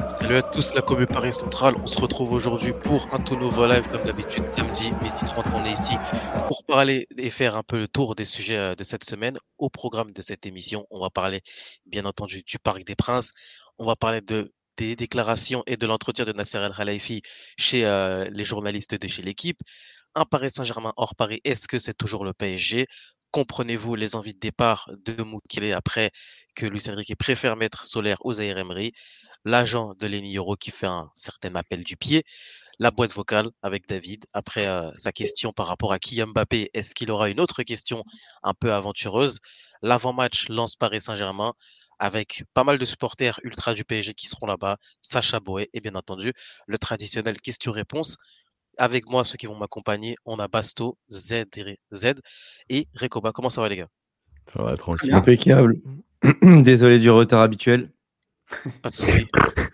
Salut à tous, la commu Paris Centrale. On se retrouve aujourd'hui pour un tout nouveau live, comme d'habitude, samedi, midi 30. On est ici pour parler et faire un peu le tour des sujets de cette semaine. Au programme de cette émission, on va parler, bien entendu, du Parc des Princes. On va parler des déclarations et de l'entretien de Nasser El Khelaifi chez les journalistes de chez l'équipe. Un Paris Saint-Germain hors Paris, est-ce que c'est toujours le PSG? Comprenez-vous les envies de départ de Moukile après que Luis Enrique préfère mettre Solaire aux Zaïre Emery? L'agent de Lenny Yoro qui fait un certain appel du pied, la boîte vocale avec David après sa question par rapport à Kylian Mbappé. Est-ce qu'il aura une autre question un peu aventureuse? L'avant-match lance Paris Saint-Germain avec pas mal de supporters ultra du PSG qui seront là-bas, Sacha Boé et bien entendu le traditionnel question-réponse. Avec moi, ceux qui vont m'accompagner, on a Basto, Z et Rekoba. Comment ça va les gars? Ça va, Très tranquille. bien. Impeccable. Désolé du retard habituel. Pas de souci.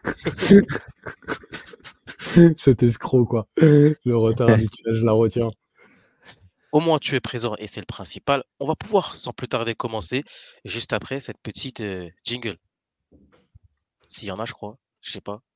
Cet escroc, quoi. Le retard habituel, je la retiens. Au moins, tu es présent et c'est le principal. On va pouvoir sans plus tarder commencer juste après cette petite jingle. S'il y en a, je crois. Je sais pas.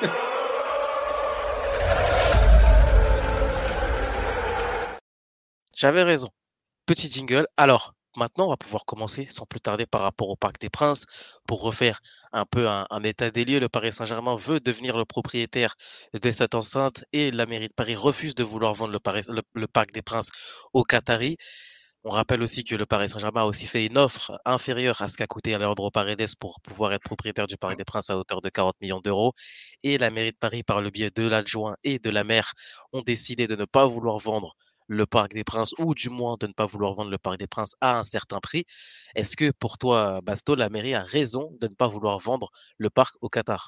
J'avais raison. Petit jingle. Alors, maintenant, on va pouvoir commencer sans plus tarder par rapport au Parc des Princes pour refaire un peu un état des lieux. Le Paris Saint-Germain veut devenir le propriétaire de cette enceinte et la mairie de Paris refuse de vouloir vendre le Parc des Princes aux Qataris. On rappelle aussi que le Paris Saint-Germain a aussi fait une offre inférieure à ce qu'a coûté Alejandro Paredes pour pouvoir être propriétaire du Parc des Princes à hauteur de 40 millions d'euros. Et la mairie de Paris, par le biais de l'adjoint et de la maire, ont décidé de ne pas vouloir vendre le Parc des Princes, ou du moins de ne pas vouloir vendre le Parc des Princes à un certain prix. Est-ce que pour toi, Basto, la mairie a raison de ne pas vouloir vendre le parc au Qatar?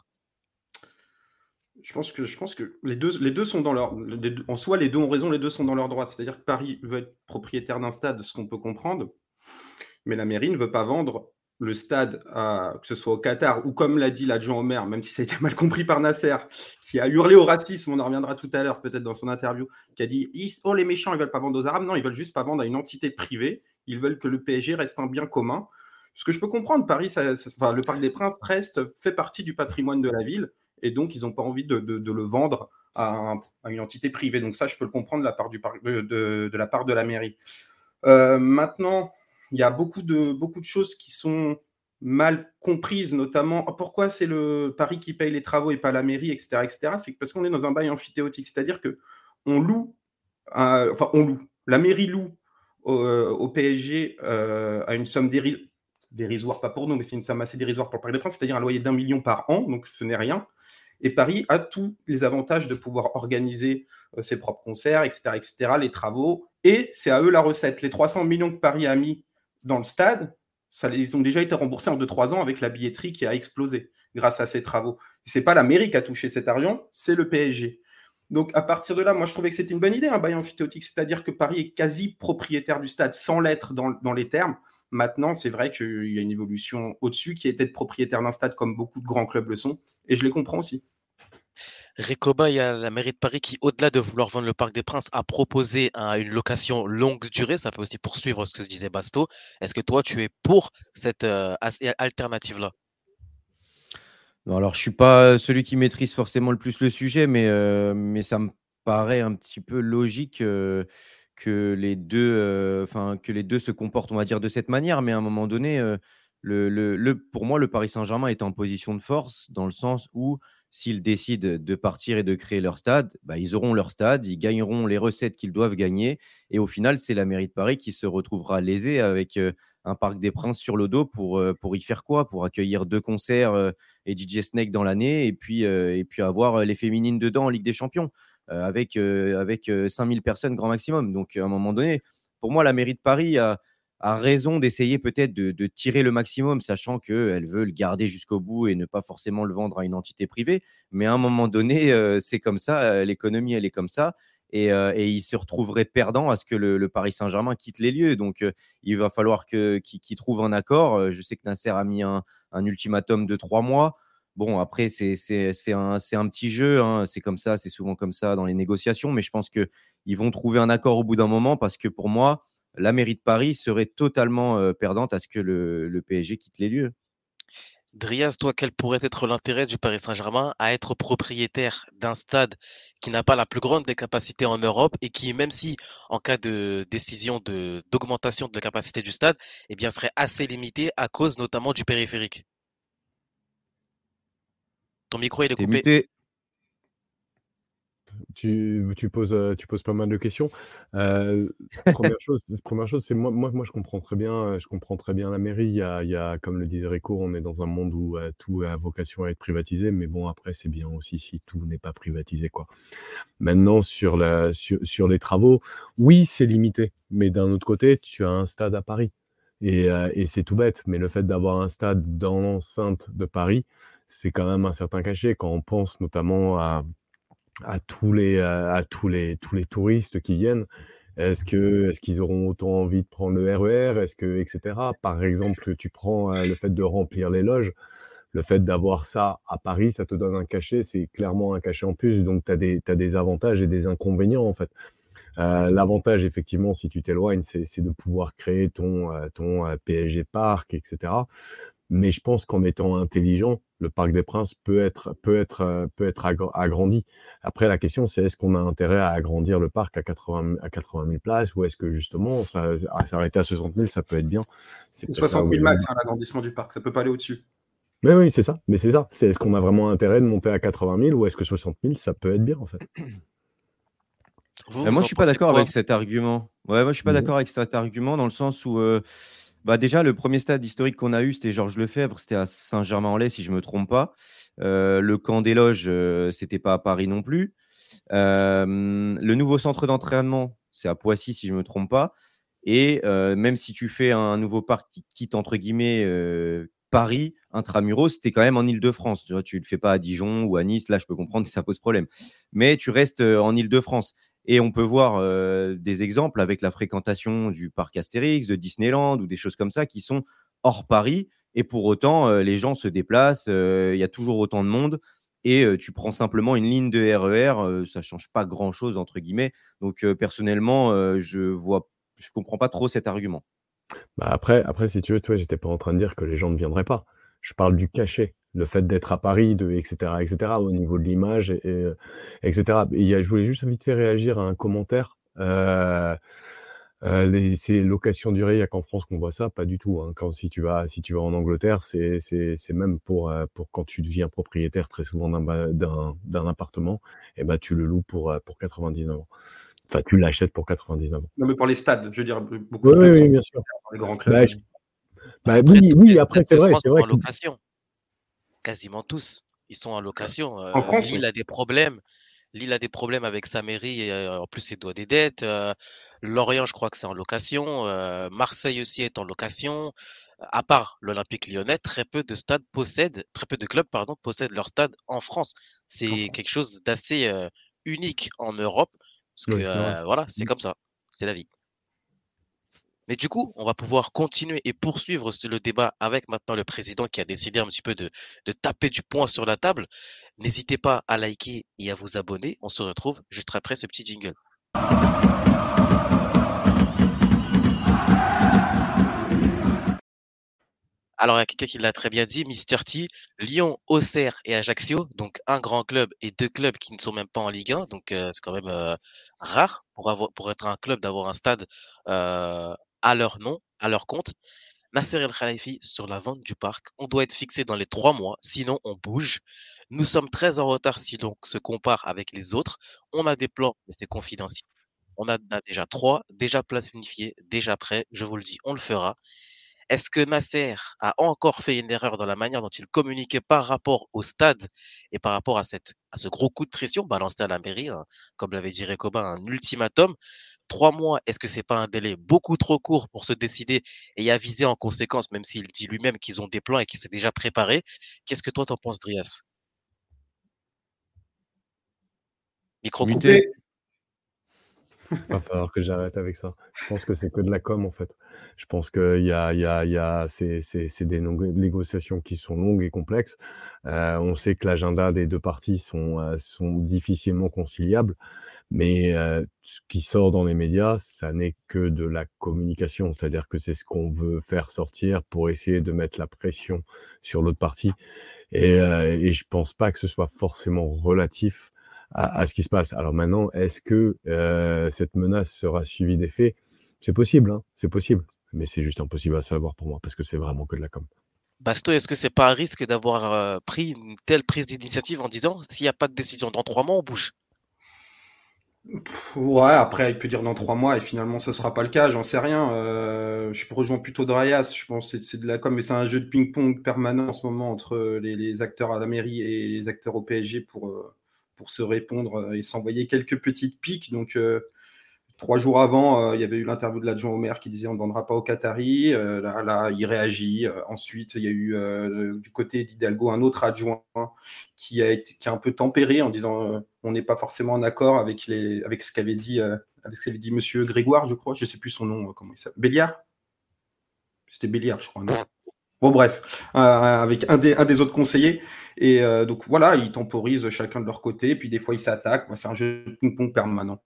Je pense que les deux sont dans leur. En soi, les deux ont raison, les deux sont dans leur droit. C'est-à-dire que Paris veut être propriétaire d'un stade, ce qu'on peut comprendre, mais la mairie ne veut pas vendre le stade, que ce soit au Qatar ou comme l'a dit l'adjoint au maire, même si ça a été mal compris par Nasser, qui a hurlé au racisme, on en reviendra tout à l'heure peut-être dans son interview, qui a dit oh les méchants, ils veulent pas vendre aux Arabes. Non, ils veulent juste pas vendre à une entité privée. Ils veulent que le PSG reste un bien commun. Ce que je peux comprendre, Paris, enfin, le Parc des Princes fait partie du patrimoine de la ville, et donc ils n'ont pas envie de le vendre à une entité privée. Donc ça, je peux le comprendre de la part, de la part de la mairie. Maintenant, il y a beaucoup de choses qui sont mal comprises, notamment pourquoi c'est le Paris qui paye les travaux et pas la mairie, etc., etc. C'est parce qu'on est dans un bail amphithéotique, c'est-à-dire que on loue, on loue. La mairie loue au PSG à une somme dérisoire, pas pour nous, mais c'est une somme assez dérisoire pour le Parc des Princes, c'est-à-dire un loyer d'1 million par an, donc ce n'est rien. Et Paris a tous les avantages de pouvoir organiser ses propres concerts, etc., etc., les travaux, et c'est à eux la recette. Les 300 millions que Paris a mis dans le stade, ils ont déjà été remboursés en 2-3 ans avec la billetterie qui a explosé grâce à ces travaux. Ce n'est pas la mairie qui a touché cet argent, c'est le PSG. Donc à partir de là, moi je trouvais que c'était une bonne idée, un bail amphithéotique, c'est-à-dire que Paris est quasi propriétaire du stade sans l'être dans les termes. Maintenant, c'est vrai qu'il y a une évolution au-dessus qui est d'être propriétaire d'un stade comme beaucoup de grands clubs le sont, et je les comprends aussi. Recoba, il y a la mairie de Paris qui, au-delà de vouloir vendre le Parc des Princes, a proposé une location longue durée. Ça peut aussi poursuivre ce que disait Basto. Est-ce que toi, tu es pour cette alternative-là? Non, alors, je suis pas celui qui maîtrise forcément le plus le sujet, mais ça me paraît un petit peu logique que les deux se comportent, on va dire, de cette manière. Mais à un moment donné, pour moi, le Paris Saint-Germain est en position de force dans le sens où s'ils décident de partir et de créer leur stade, bah, ils auront leur stade, ils gagneront les recettes qu'ils doivent gagner. Et au final, c'est la mairie de Paris qui se retrouvera lésée avec un Parc des Princes sur le dos pour y faire quoi? Pour accueillir 2 concerts et DJ Snake dans l'année et puis avoir les féminines dedans en Ligue des Champions avec 5000 personnes grand maximum. Donc, à un moment donné, pour moi, la mairie de Paris a raison d'essayer peut-être de tirer le maximum, sachant qu'elle veut le garder jusqu'au bout et ne pas forcément le vendre à une entité privée. Mais à un moment donné, c'est comme ça, l'économie, elle est comme ça. Et il se retrouverait perdant à ce que le Paris Saint-Germain quitte les lieux. Donc, il va falloir qu'il trouve un accord. Je sais que Nasser a mis un ultimatum de 3 mois. Bon, après, c'est un petit jeu, hein. C'est comme ça, c'est souvent comme ça dans les négociations. Mais je pense qu'ils vont trouver un accord au bout d'un moment parce que pour moi, la mairie de Paris serait totalement perdante à ce que le PSG quitte les lieux. Drias, toi, quel pourrait être l'intérêt du Paris Saint-Germain à être propriétaire d'un stade qui n'a pas la plus grande des capacités en Europe et qui, même si en cas de décision d'augmentation de la capacité du stade, eh bien, serait assez limité à cause notamment du périphérique. Ton micro, il est T'es coupé. muté. Tu poses pas mal de questions. Première chose, c'est moi, je comprends très bien la mairie. Il y a, comme le disait Rico, on est dans un monde où tout a vocation à être privatisé, mais bon, après, c'est bien aussi si tout n'est pas privatisé, quoi. Maintenant, sur les travaux, oui, c'est limité, mais d'un autre côté, tu as un stade à Paris. Et c'est tout bête, mais le fait d'avoir un stade dans l'enceinte de Paris, c'est quand même un certain cachet. Quand on pense notamment à tous les touristes qui viennent, est-ce qu'ils auront autant envie de prendre le RER? Etc. Par exemple, tu prends le fait de remplir les loges. Le fait d'avoir ça à Paris, ça te donne un cachet, c'est clairement un cachet en plus. Donc, t'as des avantages et des inconvénients, en fait. L'avantage, effectivement, si tu t'éloignes, c'est de pouvoir créer ton PSG Park, etc. Mais je pense qu'en étant intelligent, le Parc des Princes peut être agrandi. Après, la question, c'est est-ce qu'on a intérêt à agrandir le parc à 80 000 places ou est-ce que justement, s'arrêter à 60 000, ça peut être bien. C'est peut-être là 60 où 000 je max, hein, l'agrandissement du parc, ça peut pas aller au-dessus. Mais oui, c'est ça. Mais c'est ça. C'est est-ce qu'on a vraiment intérêt de monter à 80 000 ou est-ce que 60 000, ça peut être bien, en fait. Vous Moi, je en suis pas pensez d'accord quoi? avec cet argument. Ouais, moi, je suis pas Mhm. d'accord avec cet argument dans le sens où, bah, déjà, le premier stade historique qu'on a eu, c'était Georges Lefebvre, c'était à Saint-Germain-en-Laye, si je me trompe pas. Le camp des loges, c'était pas à Paris non plus. Le nouveau centre d'entraînement, c'est à Poissy, si je me trompe pas. Et même si tu fais un nouveau parc qui quitte, entre guillemets, Paris, intramuros, c'était quand même en Île-de-France. Tu vois, tu le fais pas à Dijon ou à Nice. Là, je peux comprendre que ça pose problème. Mais tu restes en Île-de-France. Et on peut voir des exemples avec la fréquentation du parc Astérix, de Disneyland ou des choses comme ça qui sont hors Paris. Et pour autant, les gens se déplacent. Il y a toujours autant de monde. Et tu prends simplement une ligne de RER. Ça ne change pas grand-chose, entre guillemets. Donc, personnellement, je comprends pas trop cet argument. Bah après, si tu veux, toi, j'étais pas en train de dire que les gens ne viendraient pas. Je parle du cachet, le fait d'être à Paris, etc., au niveau de l'image, etc. Je voulais juste vite fait réagir à un commentaire. Ces locations durée, il n'y a qu'en France qu'on voit ça, pas du tout, hein. Si tu vas en Angleterre, c'est même pour quand tu deviens propriétaire très souvent d'un appartement, et ben tu le loues pour 99 ans. Enfin, tu l'achètes pour 99 ans. Non, mais pour les stades, je veux dire, beaucoup Oui, de oui, clubs sont oui, bien sûr. dans les grands Bah, clubs. bah Après, oui, tous les oui, après, stades c'est de vrai, France c'est sont vrai en que. location. Quasiment tous. Ils sont en location. En France, Lille oui. a des problèmes. Lille a des problèmes avec sa mairie et en plus il doit des dettes. Lorient, je crois que c'est en location. Marseille aussi est en location. À part l'Olympique Lyonnais, très peu de clubs, pardon, possèdent leur stade en France. En C'est France. quelque chose d'assez unique en Europe, parce que Oui, c'est vrai. voilà, c'est comme ça, c'est la vie. Mais du coup, on va pouvoir continuer et poursuivre le débat avec maintenant le président qui a décidé un petit peu de taper du poing sur la table. N'hésitez pas à liker et à vous abonner. On se retrouve juste après ce petit jingle. Alors, il y a quelqu'un qui l'a très bien dit, Mister T, Lyon, Auxerre et Ajaccio, donc un grand club et deux clubs qui ne sont même pas en Ligue 1, donc c'est quand même rare pour être un club d'avoir un stade à leur nom, à leur compte. Nasser El Khelaïfi sur la vente du parc. On doit être fixé dans les 3 mois, sinon on bouge. Nous sommes très en retard si l'on se compare avec les autres. On a des plans, mais c'est confidentiel. On a déjà 3, déjà planifiés, déjà prêts. Je vous le dis, on le fera. Est-ce que Nasser a encore fait une erreur dans la manière dont il communiquait par rapport au stade et par rapport à ce gros coup de pression balancé à la mairie, hein, comme l'avait dit Recoba, un ultimatum? 3 mois, est-ce que c'est pas un délai beaucoup trop court pour se décider et aviser en conséquence, même s'il dit lui-même qu'ils ont des plans et qu'ils sont déjà préparés? Qu'est-ce que toi t'en penses, Drias? Micro coupé. Muté. Coupé. Va falloir que j'arrête avec ça. Je pense que c'est que de la com, en fait. Je pense c'est des négociations qui sont longues et complexes. On sait que l'agenda des deux parties sont difficilement conciliables. Mais ce qui sort dans les médias, ça n'est que de la communication. C'est-à-dire que c'est ce qu'on veut faire sortir pour essayer de mettre la pression sur l'autre partie et je pense pas que ce soit forcément relatif à ce qui se passe. Alors maintenant, est-ce que, cette menace sera suivie des faits? C'est possible, hein, c'est possible, mais c'est juste impossible à savoir pour moi parce que c'est vraiment que de la com. Basto, est-ce que c'est pas un risque d'avoir pris une telle prise d'initiative en disant s'il n'y a pas de décision dans 3 mois, on bouge? Ouais, après, il peut dire dans 3 mois et finalement, ce sera pas le cas, j'en sais rien. Je rejoins plutôt Drayas, je pense que c'est de la com, mais c'est un jeu de ping-pong permanent en ce moment entre les acteurs à la mairie et les acteurs au PSG pour se répondre et s'envoyer quelques petites piques. Donc, 3 jours avant, il y avait eu l'interview de l'adjoint au maire qui disait on ne vendra pas aux Qataris. Là, il réagit. Ensuite, il y a eu du côté d'Hidalgo un autre adjoint qui a un peu tempéré en disant on n'est pas forcément en accord avec ce qu'avait dit Monsieur Grégoire, je crois. Je ne sais plus son nom. Comment il s'appelle? Béliard. C'était Béliard, je crois. Non. Bon, bref, avec un des autres conseillers. Et donc voilà, ils temporisent chacun de leur côté. Puis des fois, ils s'attaquent. C'est un jeu de ping-pong permanent.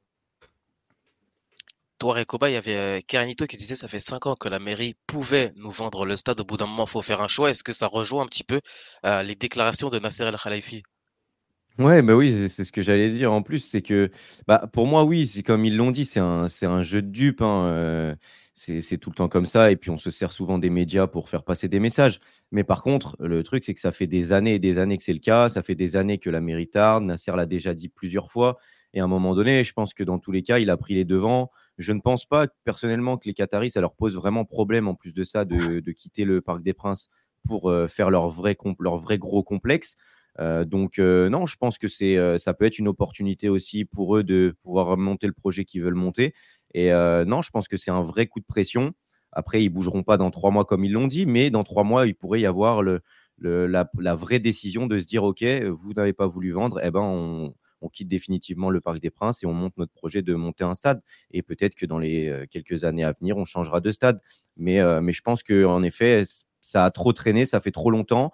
Toi, Recoba, il y avait Keranito qui disait ça fait 5 ans que la mairie pouvait nous vendre le stade. Au bout d'un moment, il faut faire un choix. Est-ce que ça rejoint un petit peu les déclarations de Nasser El Khelaifi? Ouais, bah oui, c'est ce que j'allais dire. En plus, c'est que, bah, pour moi, oui, c'est comme ils l'ont dit, c'est un jeu de dupes, hein, c'est tout le temps comme ça et puis on se sert souvent des médias pour faire passer des messages. Mais par contre, le truc, c'est que ça fait des années et des années que c'est le cas. Ça fait des années que la mairie tarde. Nasser l'a déjà dit plusieurs fois et à un moment donné, je pense que dans tous les cas, il a pris les devants. Je ne pense pas personnellement que les Qataris, ça leur pose vraiment problème en plus de ça de quitter le Parc des Princes pour faire leur vrai gros complexe. Donc non, je pense que ça peut être une opportunité aussi pour eux de pouvoir monter le projet qu'ils veulent monter. Et non, je pense que c'est un vrai coup de pression. Après, ils bougeront pas dans 3 mois comme ils l'ont dit, mais dans 3 mois, il pourrait y avoir la vraie décision de se dire, OK, vous n'avez pas voulu vendre, eh ben, on quitte définitivement le Parc des Princes et on monte notre projet de monter un stade. Et peut-être que dans les quelques années à venir, on changera de stade. Mais je pense qu'en effet, ça a trop traîné, ça fait trop longtemps.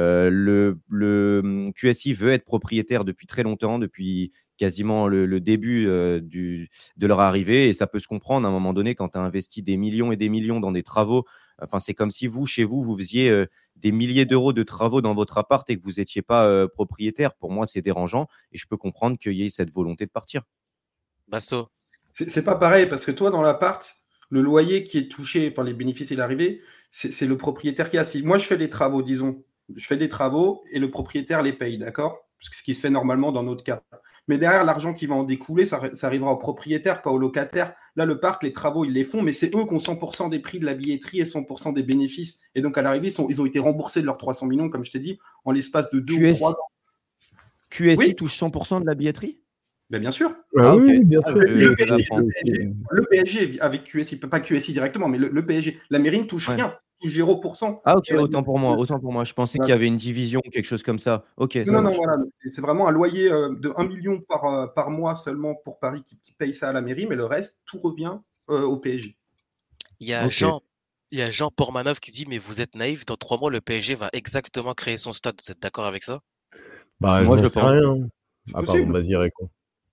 Le QSI veut être propriétaire depuis très longtemps, depuis quasiment le début de leur arrivée. Et ça peut se comprendre à un moment donné quand tu as investi des millions et des millions dans des travaux. Enfin, c'est comme si vous, chez vous, vous faisiez des milliers d'euros de travaux dans votre appart et que vous n'étiez pas propriétaire. Pour moi, c'est dérangeant et je peux comprendre qu'il y ait cette volonté de partir. Basto. C'est pas pareil parce que toi, dans l'appart, le loyer qui est touché par les bénéfices et l'arrivée, c'est le propriétaire qui a. Si moi, je fais des travaux, disons, je fais des travaux et le propriétaire les paye, d'accord? Ce qui se fait normalement dans notre cas. Mais derrière, l'argent qui va en découler, ça arrivera au propriétaire, pas au locataire. Là, le parc, les travaux, ils les font, mais c'est eux qui ont 100% des prix de la billetterie et 100% des bénéfices. Et donc, à l'arrivée, ils ont été remboursés de leurs 300 millions, comme je t'ai dit, en l'espace de 2 ou 3 ans. QSI Oui. touche 100% de la billetterie? Ben, bien sûr. Ah oui, ok. bien sûr. Le PSG avec QSI, pas QSI directement, mais le PSG. La mairie ne touche rien, touche 0%. Ah ok, autant pour moi. Je pensais qu'il y avait une division, quelque chose comme ça. Ok. Non, voilà. C'est vraiment un loyer de 1 million par mois seulement pour Paris qui paye ça à la mairie, mais le reste, tout revient au PSG. Il y a Jean Portmanov qui dit mais vous êtes naïf, dans 3 mois, le PSG va exactement créer son stade. Vous êtes d'accord avec ça? Bah, Moi, je je sais pense. rien. Ah pardon, possible. vas-y, Réco.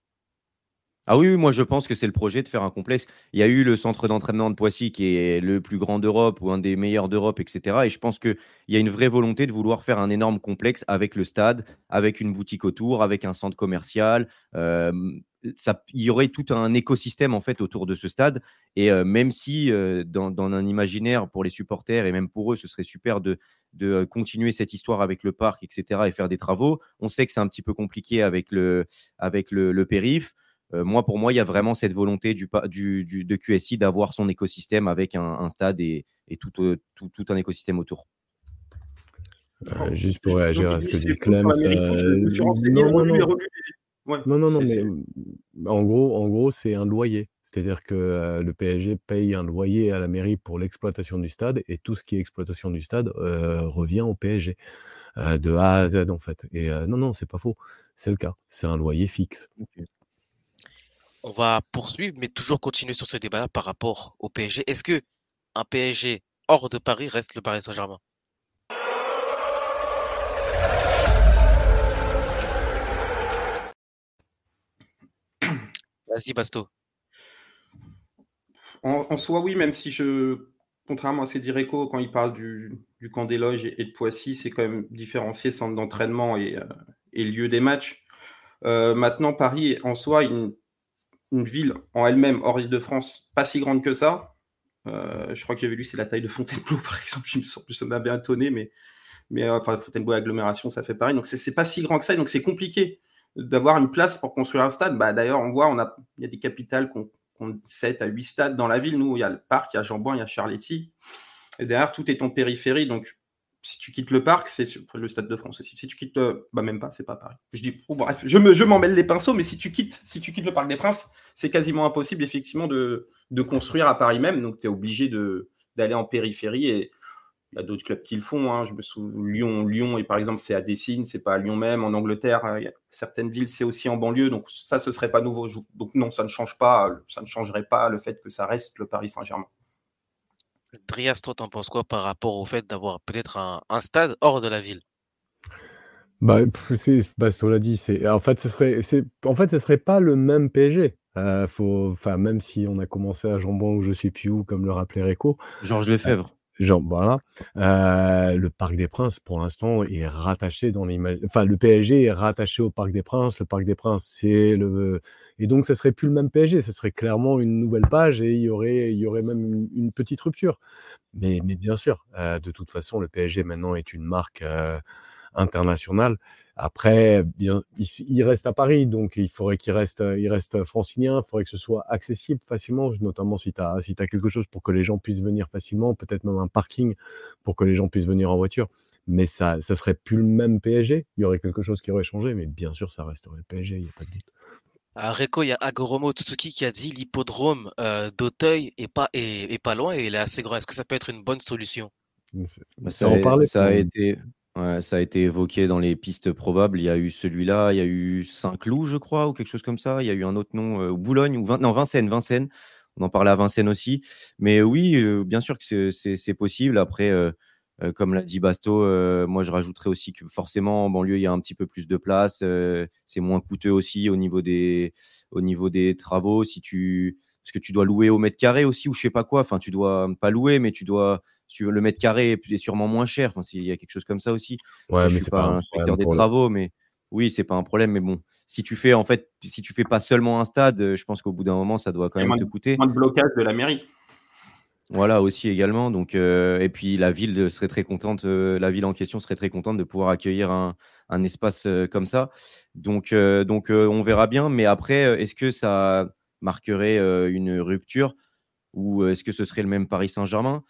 Ah oui, moi je pense que c'est le projet de faire un complexe. Il y a eu le centre d'entraînement de Poissy qui est le plus grand d'Europe ou un des meilleurs d'Europe, etc. Et je pense qu'il y a une vraie volonté de vouloir faire un énorme complexe avec le stade, avec une boutique autour, avec un centre commercial. Il y aurait tout un écosystème en fait autour de ce stade. Et même si dans un imaginaire pour les supporters et même pour eux, ce serait super de continuer cette histoire avec le parc, etc. et faire des travaux. On sait que c'est un petit peu compliqué avec le périph'. Pour moi, il y a vraiment cette volonté de QSI d'avoir son écosystème avec un stade et tout un écosystème autour. Juste pour réagir à ce que dit Clem, mais en gros, c'est un loyer. C'est-à-dire que le PSG paye un loyer à la mairie pour l'exploitation du stade et tout ce qui est exploitation du stade revient au PSG de A à Z en fait. Et non, c'est pas faux, c'est le cas. C'est un loyer fixe. Okay. On va poursuivre, mais toujours continuer sur ce débat-là par rapport au PSG. Est-ce que un PSG hors de Paris reste le Paris Saint-Germain? Vas-y, Basto. En soi, oui, même si contrairement à ce que dit Reco, quand il parle du camp des loges et de Poissy, c'est quand même différencié centre d'entraînement et lieu des matchs. Maintenant, Paris, en soi, une ville en elle-même, hors Île-de-France, pas si grande que ça. Je crois que j'avais lu, c'est la taille de Fontainebleau, par exemple. Ça m'a bien étonné, mais enfin, Fontainebleau agglomération, ça fait pareil. Donc, c'est pas si grand que ça. Donc, c'est compliqué d'avoir une place pour construire un stade. D'ailleurs, on voit, il y a des capitales qui ont 7 à 8 stades dans la ville. Nous, il y a le Parc, il y a Jean-Bouin, il y a Charletti. Et derrière, tout est en périphérie. Donc, si tu quittes le Parc, c'est le Stade de France aussi. Si tu quittes, même pas, c'est pas pareil. Je dis, bref, je m'en mêle les pinceaux, mais si tu quittes le Parc des Princes, c'est quasiment impossible, effectivement, de construire à Paris même. Donc, tu es obligé d'aller en périphérie. Et il y a d'autres clubs qui le font. Hein. Je me souviens, Lyon, et par exemple, c'est à Dessines, c'est pas à Lyon même. En Angleterre, il y a certaines villes, c'est aussi en banlieue. Donc, ça, ce serait pas nouveau. Donc, non, ça ne changerait pas le fait que ça reste le Paris Saint-Germain. Drias, toi, t'en penses quoi par rapport au fait d'avoir peut-être un stade hors de la ville? On l'a dit, en fait, ce serait pas le même PSG. Même si on a commencé à Jambon ou je sais plus où, comme le rappelait Reco. Georges Lefebvre. Voilà. Le Parc des Princes, pour l'instant, est rattaché le PSG est rattaché au Parc des Princes. Le Parc des Princes, et donc, ça serait plus le même PSG. Ça serait clairement une nouvelle page et il y aurait même une petite rupture. Mais bien sûr, de toute façon, le PSG maintenant est une marque internationale. Après, il reste à Paris, donc il faudrait il reste francilien. Il faudrait que ce soit accessible facilement, notamment si tu as quelque chose pour que les gens puissent venir facilement, peut-être même un parking pour que les gens puissent venir en voiture. Mais ça serait plus le même PSG. Il y aurait quelque chose qui aurait changé, mais bien sûr, ça resterait le PSG, il n'y a pas de doute. Reco, il y a Agoromo Tsuki qui a dit l'hippodrome d'Auteuil est pas loin et il est assez grand. Est-ce que ça peut être une bonne solution? Ça en parlait. Ça a été évoqué dans les pistes probables. Il y a eu celui-là, il y a eu Saint-Cloud, je crois, ou quelque chose comme ça. Il y a eu un autre nom, Boulogne, non, Vincennes. On en parlait à Vincennes aussi. Mais oui, bien sûr que c'est possible. Après, comme l'a dit Basto, moi, je rajouterais aussi que forcément, en banlieue, il y a un petit peu plus de place. C'est moins coûteux aussi au niveau des travaux. Parce que tu dois louer au mètre carré aussi, ou je sais pas quoi. Enfin, tu dois pas louer, mais le mètre carré est sûrement moins cher. Enfin, il y a quelque chose comme ça aussi. Ouais, Moi, je mais suis c'est pas pas un un problème inspecteur des pour travaux, mais oui, c'est pas un problème. Mais bon, si tu fais pas seulement un stade, je pense qu'au bout d'un moment, ça doit quand Il y a même te coûter. moins de blocage de la mairie. Voilà aussi également. Donc, et puis la ville serait très contente. La ville en question serait très contente de pouvoir accueillir un espace comme ça. Donc, on verra bien. Mais après, est-ce que ça marquerait une rupture ou est-ce que ce serait le même Paris Saint-Germain?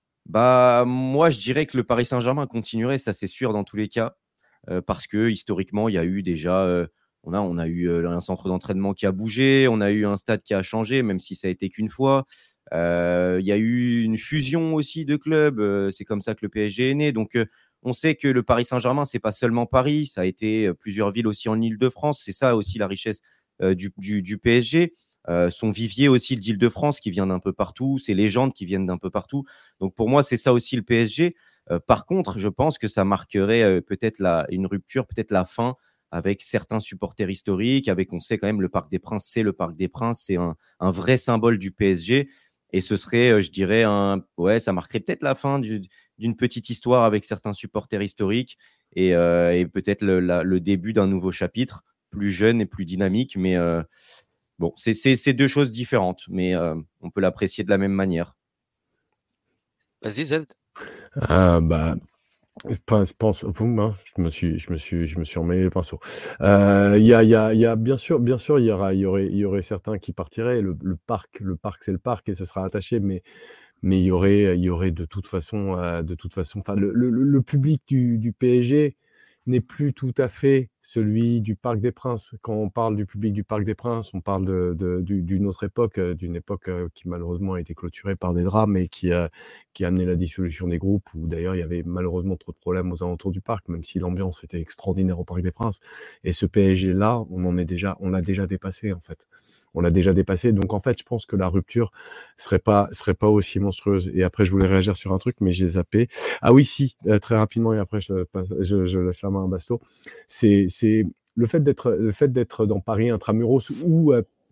Moi, je dirais que le Paris Saint-Germain continuerait, ça c'est sûr dans tous les cas, parce que historiquement, il y a eu déjà, on a eu un centre d'entraînement qui a bougé, on a eu un stade qui a changé, même si ça a été qu'une fois. Il y a eu une fusion aussi de clubs, c'est comme ça que le PSG est né. Donc, on sait que le Paris Saint-Germain, c'est pas seulement Paris, ça a été plusieurs villes aussi en Île-de-France. C'est ça aussi la richesse du PSG. Son vivier aussi, l'Île-de-France, qui vient d'un peu partout, ses légendes qui viennent d'un peu partout. Donc pour moi, c'est ça aussi le PSG. Par contre, je pense que ça marquerait peut-être une rupture, peut-être la fin avec certains supporters historiques. On sait quand même le Parc des Princes, c'est le Parc des Princes, c'est un vrai symbole du PSG. Et ce serait, je dirais, ça marquerait peut-être la fin d'une petite histoire avec certains supporters historiques et peut-être le début d'un nouveau chapitre, plus jeune et plus dynamique. Mais bon, c'est deux choses différentes, mais on peut l'apprécier de la même manière. Vas-y, Z. Je pense, je me suis emmêlé les pinceaux. Il y a bien sûr, il y aurait certains qui partiraient. Le parc, c'est le parc et ça sera attaché, mais il y aurait de toute façon, enfin, le public du PSG n'est plus tout à fait celui du Parc des Princes. Quand on parle du public du Parc des Princes, on parle d'une autre époque, qui malheureusement a été clôturée par des drames et qui a amené la dissolution des groupes, où d'ailleurs il y avait malheureusement trop de problèmes aux alentours du parc, même si l'ambiance était extraordinaire au Parc des Princes. Et ce PSG-là, on l'a déjà dépassé en fait. On l'a déjà dépassé. Donc, en fait, je pense que la rupture serait pas aussi monstrueuse. Et après, je voulais réagir sur un truc, mais j'ai zappé. Ah oui, si, très rapidement, et après, je laisse la main à Basto. C'est le fait d'être dans Paris intramuros ou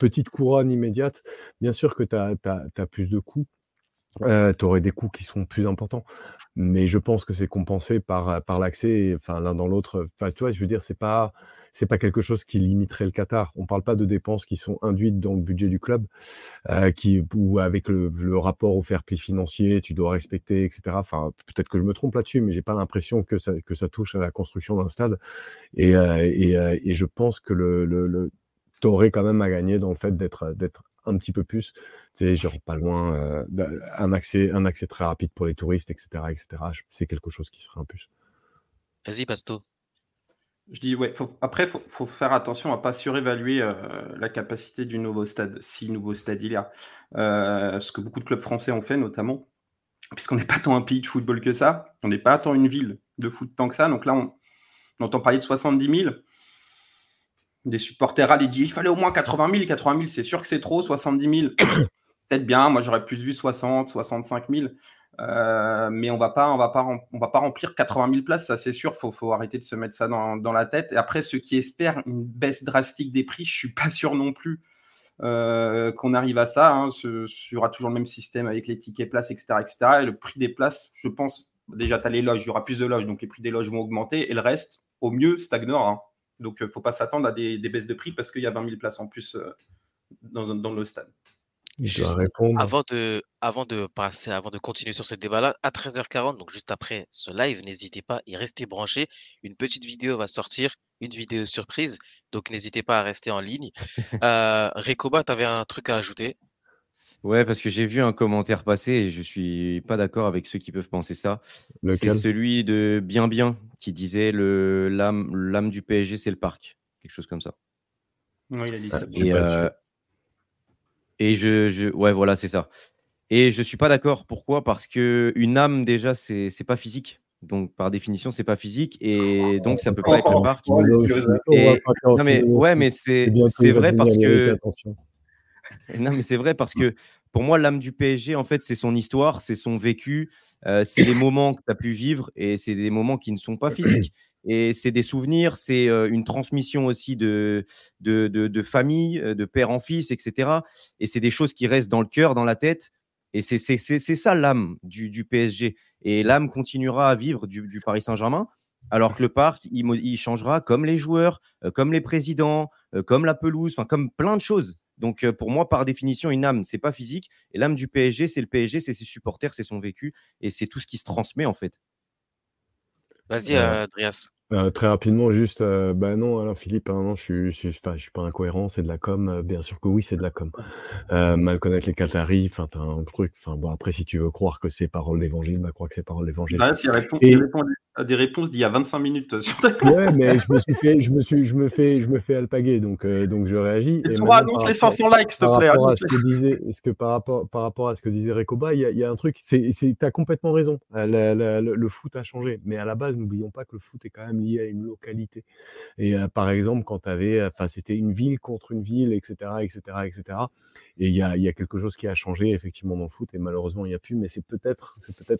petite couronne immédiate, bien sûr que tu as plus de coûts. Tu aurais des coûts qui sont plus importants, mais je pense que c'est compensé par l'accès et enfin l'un dans l'autre. Enfin, tu vois, je veux dire, c'est pas quelque chose qui limiterait le Qatar. On parle pas de dépenses qui sont induites dans le budget du club, ou avec le rapport au fair play financier, tu dois respecter, et cetera. Enfin, peut-être que je me trompe là-dessus, mais j'ai pas l'impression que ça touche à la construction d'un stade et je pense que tu aurais quand même à gagner dans le fait d'être un petit peu plus, tu sais, genre pas loin, un accès très rapide pour les touristes, et cetera. C'est quelque chose qui serait un plus. Vas-y, Pasto. Je dis, ouais, après, faut faire attention à ne pas surévaluer la capacité du nouveau stade, si nouveau stade il y a. Ce que beaucoup de clubs français ont fait, notamment, puisqu'on n'est pas tant un pays de football que ça, on n'est pas tant une ville de foot tant que ça. Donc là, on entend parler de 70 000. Des supporters râlent, ils disent il fallait au moins 80 000. 80 000, c'est sûr que c'est trop. 70 000, peut-être bien. Moi, j'aurais plus vu 60, 65 000. Mais on va pas remplir 80 000 places, ça c'est sûr. Faut arrêter de se mettre ça dans la tête. Et après, ceux qui espèrent une baisse drastique des prix, je suis pas sûr non plus qu'on arrive à ça. Hein. Il y aura toujours le même système avec les tickets places, etc., etc. Et le prix des places, je pense, déjà, tu as les loges, il y aura plus de loges, donc les prix des loges vont augmenter. Et le reste, au mieux, stagnera. Hein. Donc, il ne faut pas s'attendre à des baisses de prix parce qu'il y a 20 000 places en plus dans le stade. Je dois répondre. Avant de continuer sur ce débat-là, à 13h40, donc juste après ce live, n'hésitez pas, y restez branchés. Une petite vidéo va sortir, une vidéo surprise, donc n'hésitez pas à rester en ligne. Recoba, tu avais un truc à ajouter? Ouais, parce que j'ai vu un commentaire passer et je suis pas d'accord avec ceux qui peuvent penser ça. C'est Lequel? celui de Bien qui disait l'âme du PSG, c'est le parc. Quelque chose comme ça. Oui, il a dit ça. C'est pas sûr. Et ouais, voilà, c'est ça. Et je suis pas d'accord. Pourquoi? Parce que une âme, déjà, c'est pas physique. Donc, par définition, c'est pas physique. Et donc, ça peut pas être le parc. Non, mais ouais, mais c'est vrai parce que. Attention. Non, mais c'est vrai parce que pour moi, l'âme du PSG, en fait, c'est son histoire, c'est son vécu, c'est les moments que tu as pu vivre et c'est des moments qui ne sont pas physiques. Et c'est des souvenirs, c'est une transmission aussi de famille, de père en fils, etc. Et c'est des choses qui restent dans le cœur, dans la tête. Et c'est ça l'âme du PSG. Et l'âme continuera à vivre du Paris Saint-Germain, alors que le parc, il changera comme les joueurs, comme les présidents, comme la pelouse, comme plein de choses. Donc, pour moi, par définition, une âme, c'est pas physique. Et l'âme du PSG, c'est le PSG, c'est ses supporters, c'est son vécu. Et c'est tout ce qui se transmet, en fait. Vas-y, Adrias. Très rapidement, juste, non, alors Philippe, non, je suis pas incohérent, c'est de la com, bien sûr que oui, c'est de la com. Mal connaître les Qataris, enfin, tu as un truc, enfin bon, après, si tu veux croire que c'est parole d'évangile, bah, crois que c'est parole d'évangile. Il répond à des réponses d'il y a 25 minutes sur ta Ouais, mais je me fais alpaguer, donc je réagis. Et Et tu maintenant, annonce les 500 likes, s'il te plaît. par rapport à ce que disait Recoba, il y a un truc, t'as complètement raison. Le foot a changé, mais à la base, n'oublions pas que le foot est quand même lié à une localité. Et par exemple, quand c'était une ville contre une ville, etc., etc., etc. Et il y a quelque chose qui a changé effectivement dans le foot, et malheureusement il n'y a plus. Mais c'est peut-être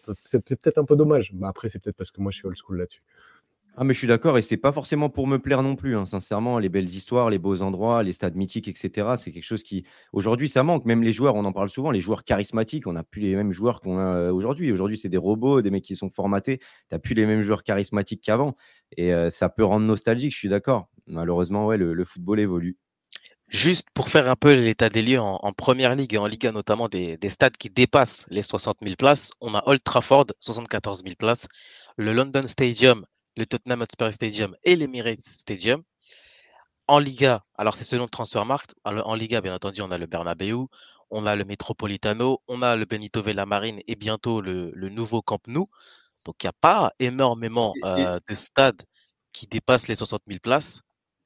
un peu dommage. Bah, après, c'est peut-être parce que moi je suis old school là-dessus. Ah, mais je suis d'accord. Et c'est pas forcément pour me plaire non plus. Hein. Sincèrement, les belles histoires, les beaux endroits, les stades mythiques, etc. C'est quelque chose qui, aujourd'hui, ça manque. Même les joueurs, on en parle souvent, les joueurs charismatiques, on n'a plus les mêmes joueurs qu'on a aujourd'hui. Aujourd'hui, c'est des robots, des mecs qui sont formatés. Tu n'as plus les mêmes joueurs charismatiques qu'avant. Et ça peut rendre nostalgique, je suis d'accord. Malheureusement, ouais, le football évolue. Juste pour faire un peu l'état des lieux en Première Ligue et en Liga, notamment des stades qui dépassent les 60 000 places. On a Old Trafford, 74 000 places, le London Stadium, le Tottenham Hotspur Stadium et l'Emirates Stadium. En Liga, alors c'est selon Transfermarkt. En Liga, bien entendu, on a le Bernabéu, on a le Metropolitano, on a le Benito Villamarín et bientôt le nouveau Camp Nou. Donc, il n'y a pas énormément de stades qui dépassent les 60 000 places.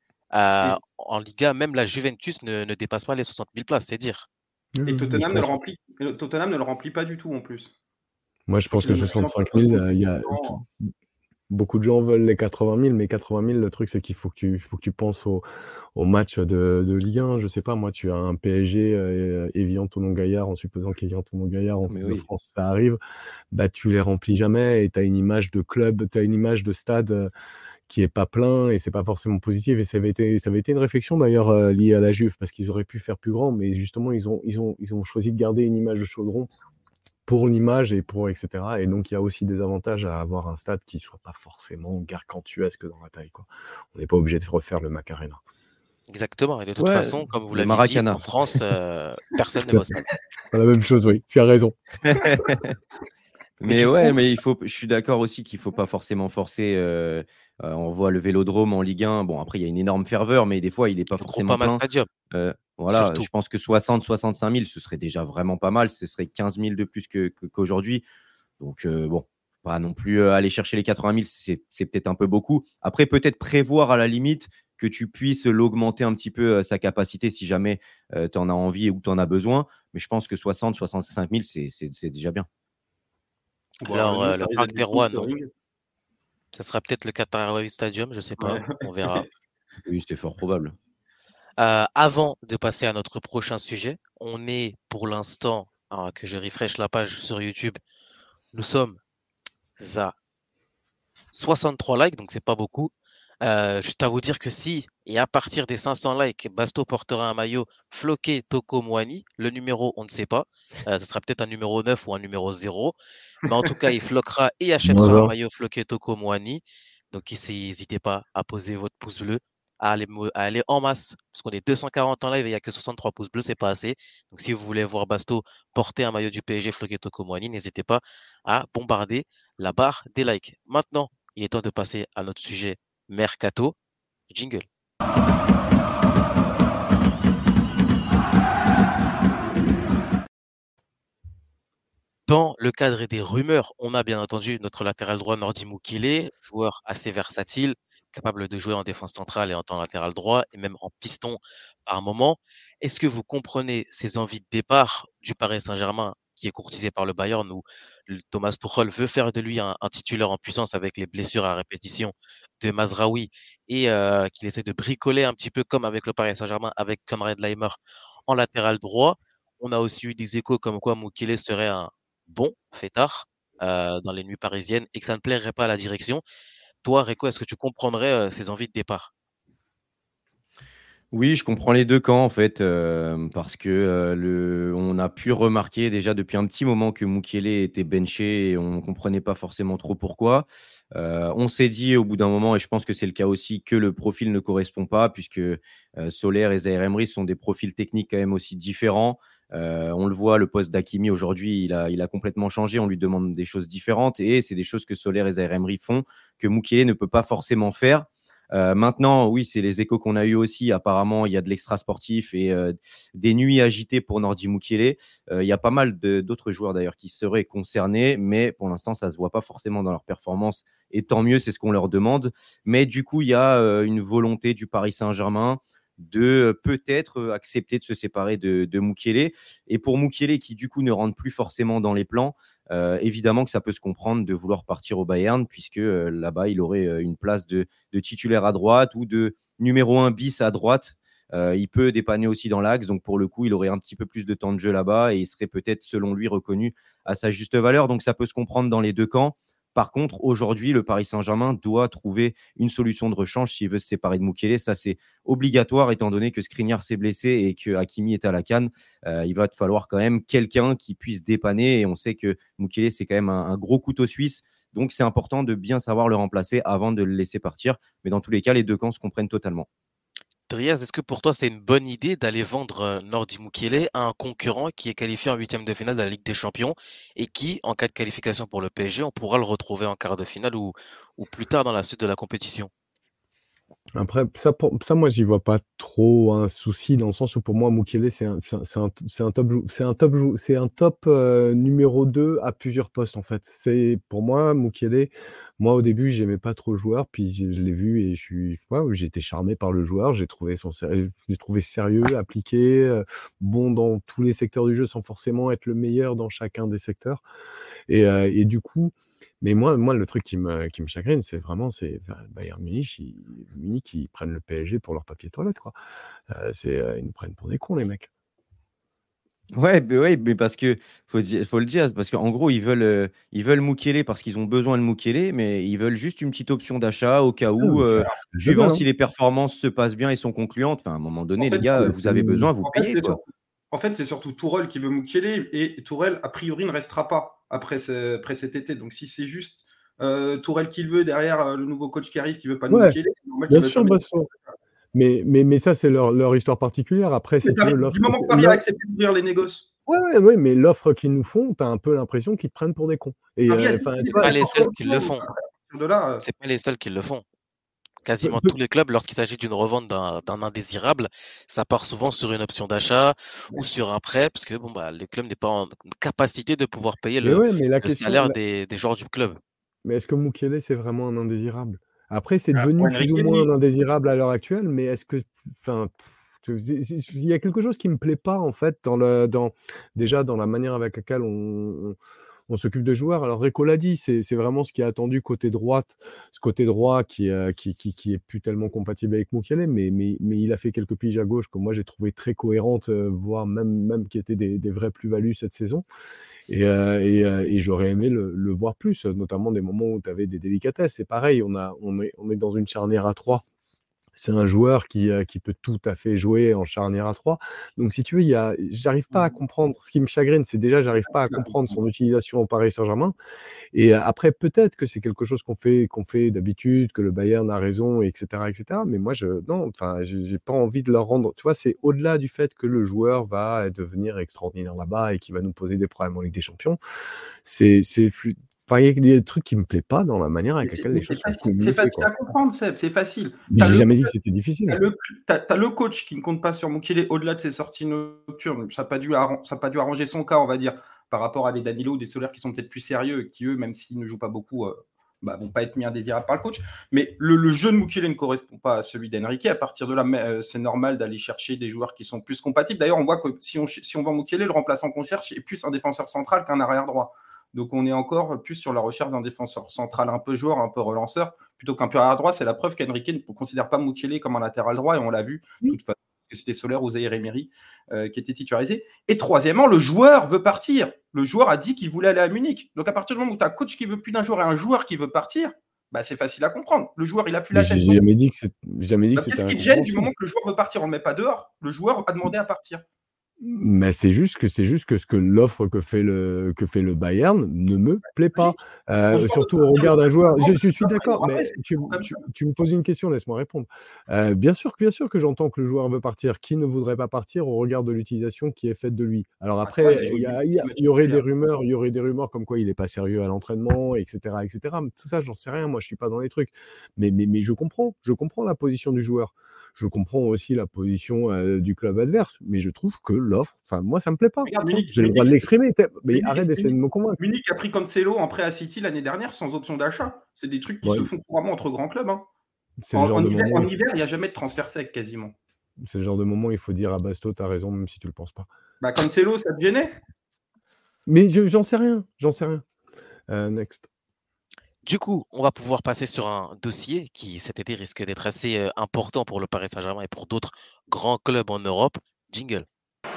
En Liga, même la Juventus ne dépasse pas les 60 000 places, c'est dire. Et Tottenham ne le remplit pas du tout en plus. Moi, je pense que 65 000, beaucoup de gens veulent les 80 000, mais 80 000, le truc, c'est qu'il faut que tu penses au match de Ligue 1. Je sais pas, moi, tu as un PSG Évian Tonon-Gaillard, en supposant qu'Évian Tonon-Gaillard en Coupe de France, ça arrive, bah, tu les remplis jamais et tu as une image de club, tu as une image de stade qui est pas plein et c'est pas forcément positif. Et ça avait été une réflexion d'ailleurs liée à la Juve parce qu'ils auraient pu faire plus grand, mais justement ils ont choisi de garder une image de chaudron pour l'image et pour etc. Et donc il y a aussi des avantages à avoir un stade qui soit pas forcément gargantuesque dans la taille, quoi. On n'est pas obligé de refaire le Macarena. Exactement. Et de toute Ouais, façon, comme vous le l'avez dit, en Maracana. France, personne ne Tout va à au stade. C'est pas la même chose, oui. Tu as raison. Mais Mais du ouais, coup, mais je suis d'accord aussi qu'il faut pas forcément forcer. On voit le Vélodrome en Ligue 1. Bon, après, il y a une énorme ferveur, mais des fois, il est pas le forcément Groupama plein. Stadium, Voilà, surtout. je pense que 60-65 000, ce serait déjà vraiment pas mal. Ce serait 15 000 de plus qu'aujourd'hui. Donc, bon, pas non plus aller chercher les 80 000, c'est peut-être un peu beaucoup. Après, peut-être prévoir à la limite que tu puisses l'augmenter un petit peu sa capacité si jamais tu en as envie ou tu en as besoin. Mais je pense que 60-65 000, c'est déjà bien. Bon, alors, Alors, nous, ça le risque Parc d'être des du Rois, non. sponsoring. Ça sera peut-être le Qatar Airways Stadium, je sais pas, Ouais. on verra. Oui, c'était fort probable. Avant de passer à notre prochain sujet, on est pour l'instant, que je refresh la page sur YouTube, nous sommes à 63 likes, donc c'est pas beaucoup. Juste à vous dire que si, et à partir des 500 likes, Basto portera un maillot floqué Toko Moani, le numéro, on ne sait pas. Ce sera peut-être un numéro 9 ou un numéro 0. Mais en tout cas, il floquera et Moins achètera un un. maillot floqué Toko Moani. Donc ici, n'hésitez pas à poser votre pouce bleu, à aller en masse, parce qu'on est 240 en live et il n'y a que 63 pouces bleus, c'est pas assez. Donc si vous voulez voir Basto porter un maillot du PSG floqué Toko Moani, n'hésitez pas à bombarder la barre des likes. Maintenant, il est temps de passer à notre sujet Mercato. Jingle. Dans le cadre des rumeurs, on a bien entendu notre latéral droit Nordi Mukile, joueur assez versatile, capable de jouer en défense centrale et en temps latéral droit, et même en piston par moment. Est-ce que vous comprenez ces envies de départ du Paris Saint-Germain, qui est courtisé par le Bayern, où Thomas Tuchel veut faire de lui un titulaire en puissance avec les blessures à répétition de Mazraoui et qu'il essaie de bricoler un petit peu comme avec le Paris Saint-Germain, avec Konrad Laimer en latéral droit. On a aussi eu des échos comme quoi Mukile serait un bon fêtard dans les nuits parisiennes et que ça ne plairait pas à la direction. Toi, Rico, est-ce que tu comprendrais ces envies de départ? Oui, je comprends les 2 camps en fait, parce que, on a pu remarquer déjà depuis un petit moment que Mukiele était benché et on ne comprenait pas forcément trop pourquoi. On s'est dit au bout d'un moment et je pense que c'est le cas aussi, que le profil ne correspond pas puisque, Soler et Zaïre Emery sont des profils techniques quand même aussi différents. On le voit, le poste d'Hakimi aujourd'hui, il a complètement changé. On lui demande des choses différentes et c'est des choses que Soler et Zaïre Emery font, que Mukiele ne peut pas forcément faire. Maintenant, oui, c'est les échos qu'on a eu aussi. Apparemment, il y a de l'extra sportif et des nuits agitées pour Nordi Mukiele. Il y a pas mal d'autres joueurs d'ailleurs qui seraient concernés, mais pour l'instant, ça ne se voit pas forcément dans leur performance. Et tant mieux, c'est ce qu'on leur demande. Mais du coup, il y a une volonté du Paris Saint-Germain de peut-être accepter de se séparer de Mukiele. Et pour Mukiele, qui du coup ne rentre plus forcément dans les plans, évidemment que ça peut se comprendre de vouloir partir au Bayern, puisque là-bas, il aurait une place de titulaire à droite ou de numéro 1 bis à droite. Il peut dépanner aussi dans l'axe. Donc, pour le coup, il aurait un petit peu plus de temps de jeu là-bas et il serait peut-être, selon lui, reconnu à sa juste valeur. Donc, ça peut se comprendre dans les 2 camps. Par contre, aujourd'hui, le Paris Saint-Germain doit trouver une solution de rechange s'il veut se séparer de Mukiele. Ça, c'est obligatoire étant donné que Skriniar s'est blessé et que Hakimi est à la canne. Il va te falloir quand même quelqu'un qui puisse dépanner. Et on sait que Mukiele, c'est quand même un gros couteau suisse. Donc, c'est important de bien savoir le remplacer avant de le laisser partir. Mais dans tous les cas, les 2 camps se comprennent totalement. Driaz, est-ce que pour toi, c'est une bonne idée d'aller vendre Nordi Mukiele à un concurrent qui est qualifié en huitième de finale de la Ligue des Champions et qui, en cas de qualification pour le PSG, on pourra le retrouver en quart de finale ou plus tard dans la suite de la compétition? Après, ça, moi, j'y vois pas trop un souci dans le sens où pour moi, Mukiele, c'est un top numéro 2 à plusieurs postes en fait. C'est pour moi, Mukiele, moi au début, j'aimais pas trop le joueur, puis je l'ai vu et j'ai été charmé par le joueur. J'ai trouvé sérieux, appliqué, bon dans tous les secteurs du jeu sans forcément être le meilleur dans chacun des secteurs. Et du coup, mais moi, le truc qui me chagrine, c'est vraiment, Bayern Munich, ils prennent le PSG pour leur papier toilette, quoi. Ils nous prennent pour des cons, les mecs. Ouais, mais parce que faut le dire, parce qu'en gros, ils veulent Mukele parce qu'ils ont besoin de Mukele, mais ils veulent juste une petite option d'achat au cas C'est ça, où, mais c'est tout ce qu'ils suivant veulent, hein. si les performances se passent bien et sont concluantes. Enfin, à un moment En donné, les fait, gars, C'est vous avez besoin, vous en fait, payez, c'est quoi. surtout, c'est surtout Tourelle qui veut Mukele et Tourelle, a priori, ne restera pas après cet été. Donc, si c'est juste Tourelle qui le veut, derrière le nouveau coach qui arrive qui veut pas de ouais, Mukele, c'est normal qu'ils veulent pas bien mettre. sûr. Mais ça, c'est leur histoire particulière. Après, Mais si tu veux, Du moment que Paris a accepté d'ouvrir les négoces, ouais, mais l'offre qu'ils nous font, tu as un peu l'impression qu'ils te prennent pour des cons et Paris a dit enfin, qu'il tu est vois? Pas prêt les sur seuls qui le 60 font. à partir de là, C'est pas les seuls qui le font. Peu Quasiment peu tous les clubs, lorsqu'il s'agit d'une revente d'un indésirable, ça part souvent sur une option d'achat ou sur un prêt, parce que bon, bah, le club n'est pas en capacité de pouvoir payer mais ouais, mais le salaire des joueurs du club. mais est-ce que Mukele, c'est vraiment un indésirable? Après, c'est pour devenu plus Enrique, ou moins oui. un indésirable à l'heure actuelle, mais est-ce que enfin, il y a quelque chose qui me plaît pas, en fait, déjà dans la manière avec laquelle on s'occupe de joueurs. Alors Reco l'a dit, c'est vraiment ce qui est attendu côté droite, ce côté droit qui est plus tellement compatible avec Mukele, mais il a fait quelques piges à gauche que moi j'ai trouvé très cohérentes, voire même qui étaient des vraies plus-values cette saison. Et j'aurais aimé le voir plus, notamment des moments où tu avais des délicatesses. C'est pareil, on est dans une charnière à 3. C'est un joueur qui peut tout à fait jouer en charnière à 3. Donc si tu veux, j'arrive pas à comprendre. Ce qui me chagrine, c'est déjà, C'est j'arrive pas à facile à comprendre comprendre. son utilisation au Paris Saint-Germain. Et après, peut-être que c'est quelque chose qu'on fait d'habitude, que le Bayern a raison, etc., etc. Mais moi, non, enfin, j'ai pas envie de leur rendre. Tu vois, c'est au-delà du fait que le joueur va devenir extraordinaire là-bas et qui va nous poser des problèmes en Ligue des Champions. C'est plus. Enfin, il y a des trucs qui me plaisent pas dans la manière avec laquelle les choses sont C'est communiquées, facile quoi. à comprendre, Seb, c'est facile. Mais Tu as j'ai le, jamais dit que c'était difficile. t'as le coach qui ne compte pas sur Mukele au-delà de ses sorties nocturnes. Ça n'a pas dû arranger son cas, on va dire, par rapport à des Danilo ou des Solaire qui sont peut-être plus sérieux et qui, eux, même s'ils ne jouent pas beaucoup, vont pas être mis indésirables par le coach. Mais le jeu de Mukele ne correspond pas à celui d'Enrique. À partir de là, c'est normal d'aller chercher des joueurs qui sont plus compatibles. D'ailleurs, on voit que si on vend Mukele, le remplaçant qu'on cherche est plus un défenseur central qu'un arrière droit. Donc, on est encore plus sur la recherche d'un défenseur central un peu joueur, un peu relanceur, plutôt qu'un pur arrière droit. C'est la preuve qu'Enrique ne considère pas Mukele comme un latéral droit, et on l'a vu, de toute façon, que c'était Soler ou Zaïre Emery qui était titularisé. Et troisièmement, le joueur veut partir. Le joueur a dit qu'il voulait aller à Munich. Donc, à partir du moment où tu as un coach qui veut plus d'un joueur et un joueur qui veut partir, c'est facile à comprendre. Le joueur, il a plus Mais la tête. j'ai jamais dit que c'était Qu'est-ce qui te gêne du incompréhensible. moment que le joueur veut partir? On ne le met pas dehors. Le joueur a demandé à partir. Mais c'est juste que l'offre que fait le Bayern ne me plaît Oui, pas. ton joueur Surtout veut au partir, regard d'un joueur. Je suis après, il d'accord, aura mais fait, c'est toujours comme ça. tu me poses une question, laisse-moi répondre. Bien sûr que j'entends que le joueur veut partir. Qui ne voudrait pas partir au regard de l'utilisation qui est faite de lui? Alors C'est vrai, il a après, joué il y aurait des rumeurs comme quoi il est pas sérieux à l'entraînement, etc., etc. Mais tout ça, j'en sais rien. Moi, je suis pas dans les trucs. Mais je comprends la position du joueur. Je comprends aussi la position du club adverse, mais je trouve que l'offre, enfin moi ça me plaît pas. Regarde, J'ai le droit de l'exprimer, mais Munich, arrête d'essayer de me convaincre. Munich a pris Cancelo en prêt à City l'année dernière sans option d'achat. C'est des trucs qui se Ouais, font couramment entre grands clubs. Hein. c'est le genre de moment, En hiver, il n'y a jamais de transfert sec quasiment. c'est le genre de moment où il faut dire à Basto, t'as raison, même si tu le penses pas. Cancelo, ça te gênait? Mais j'en sais rien, next. Du coup, on va pouvoir passer sur un dossier qui, cet été, risque d'être assez important pour le Paris Saint-Germain et pour d'autres grands clubs en Europe. Jingle.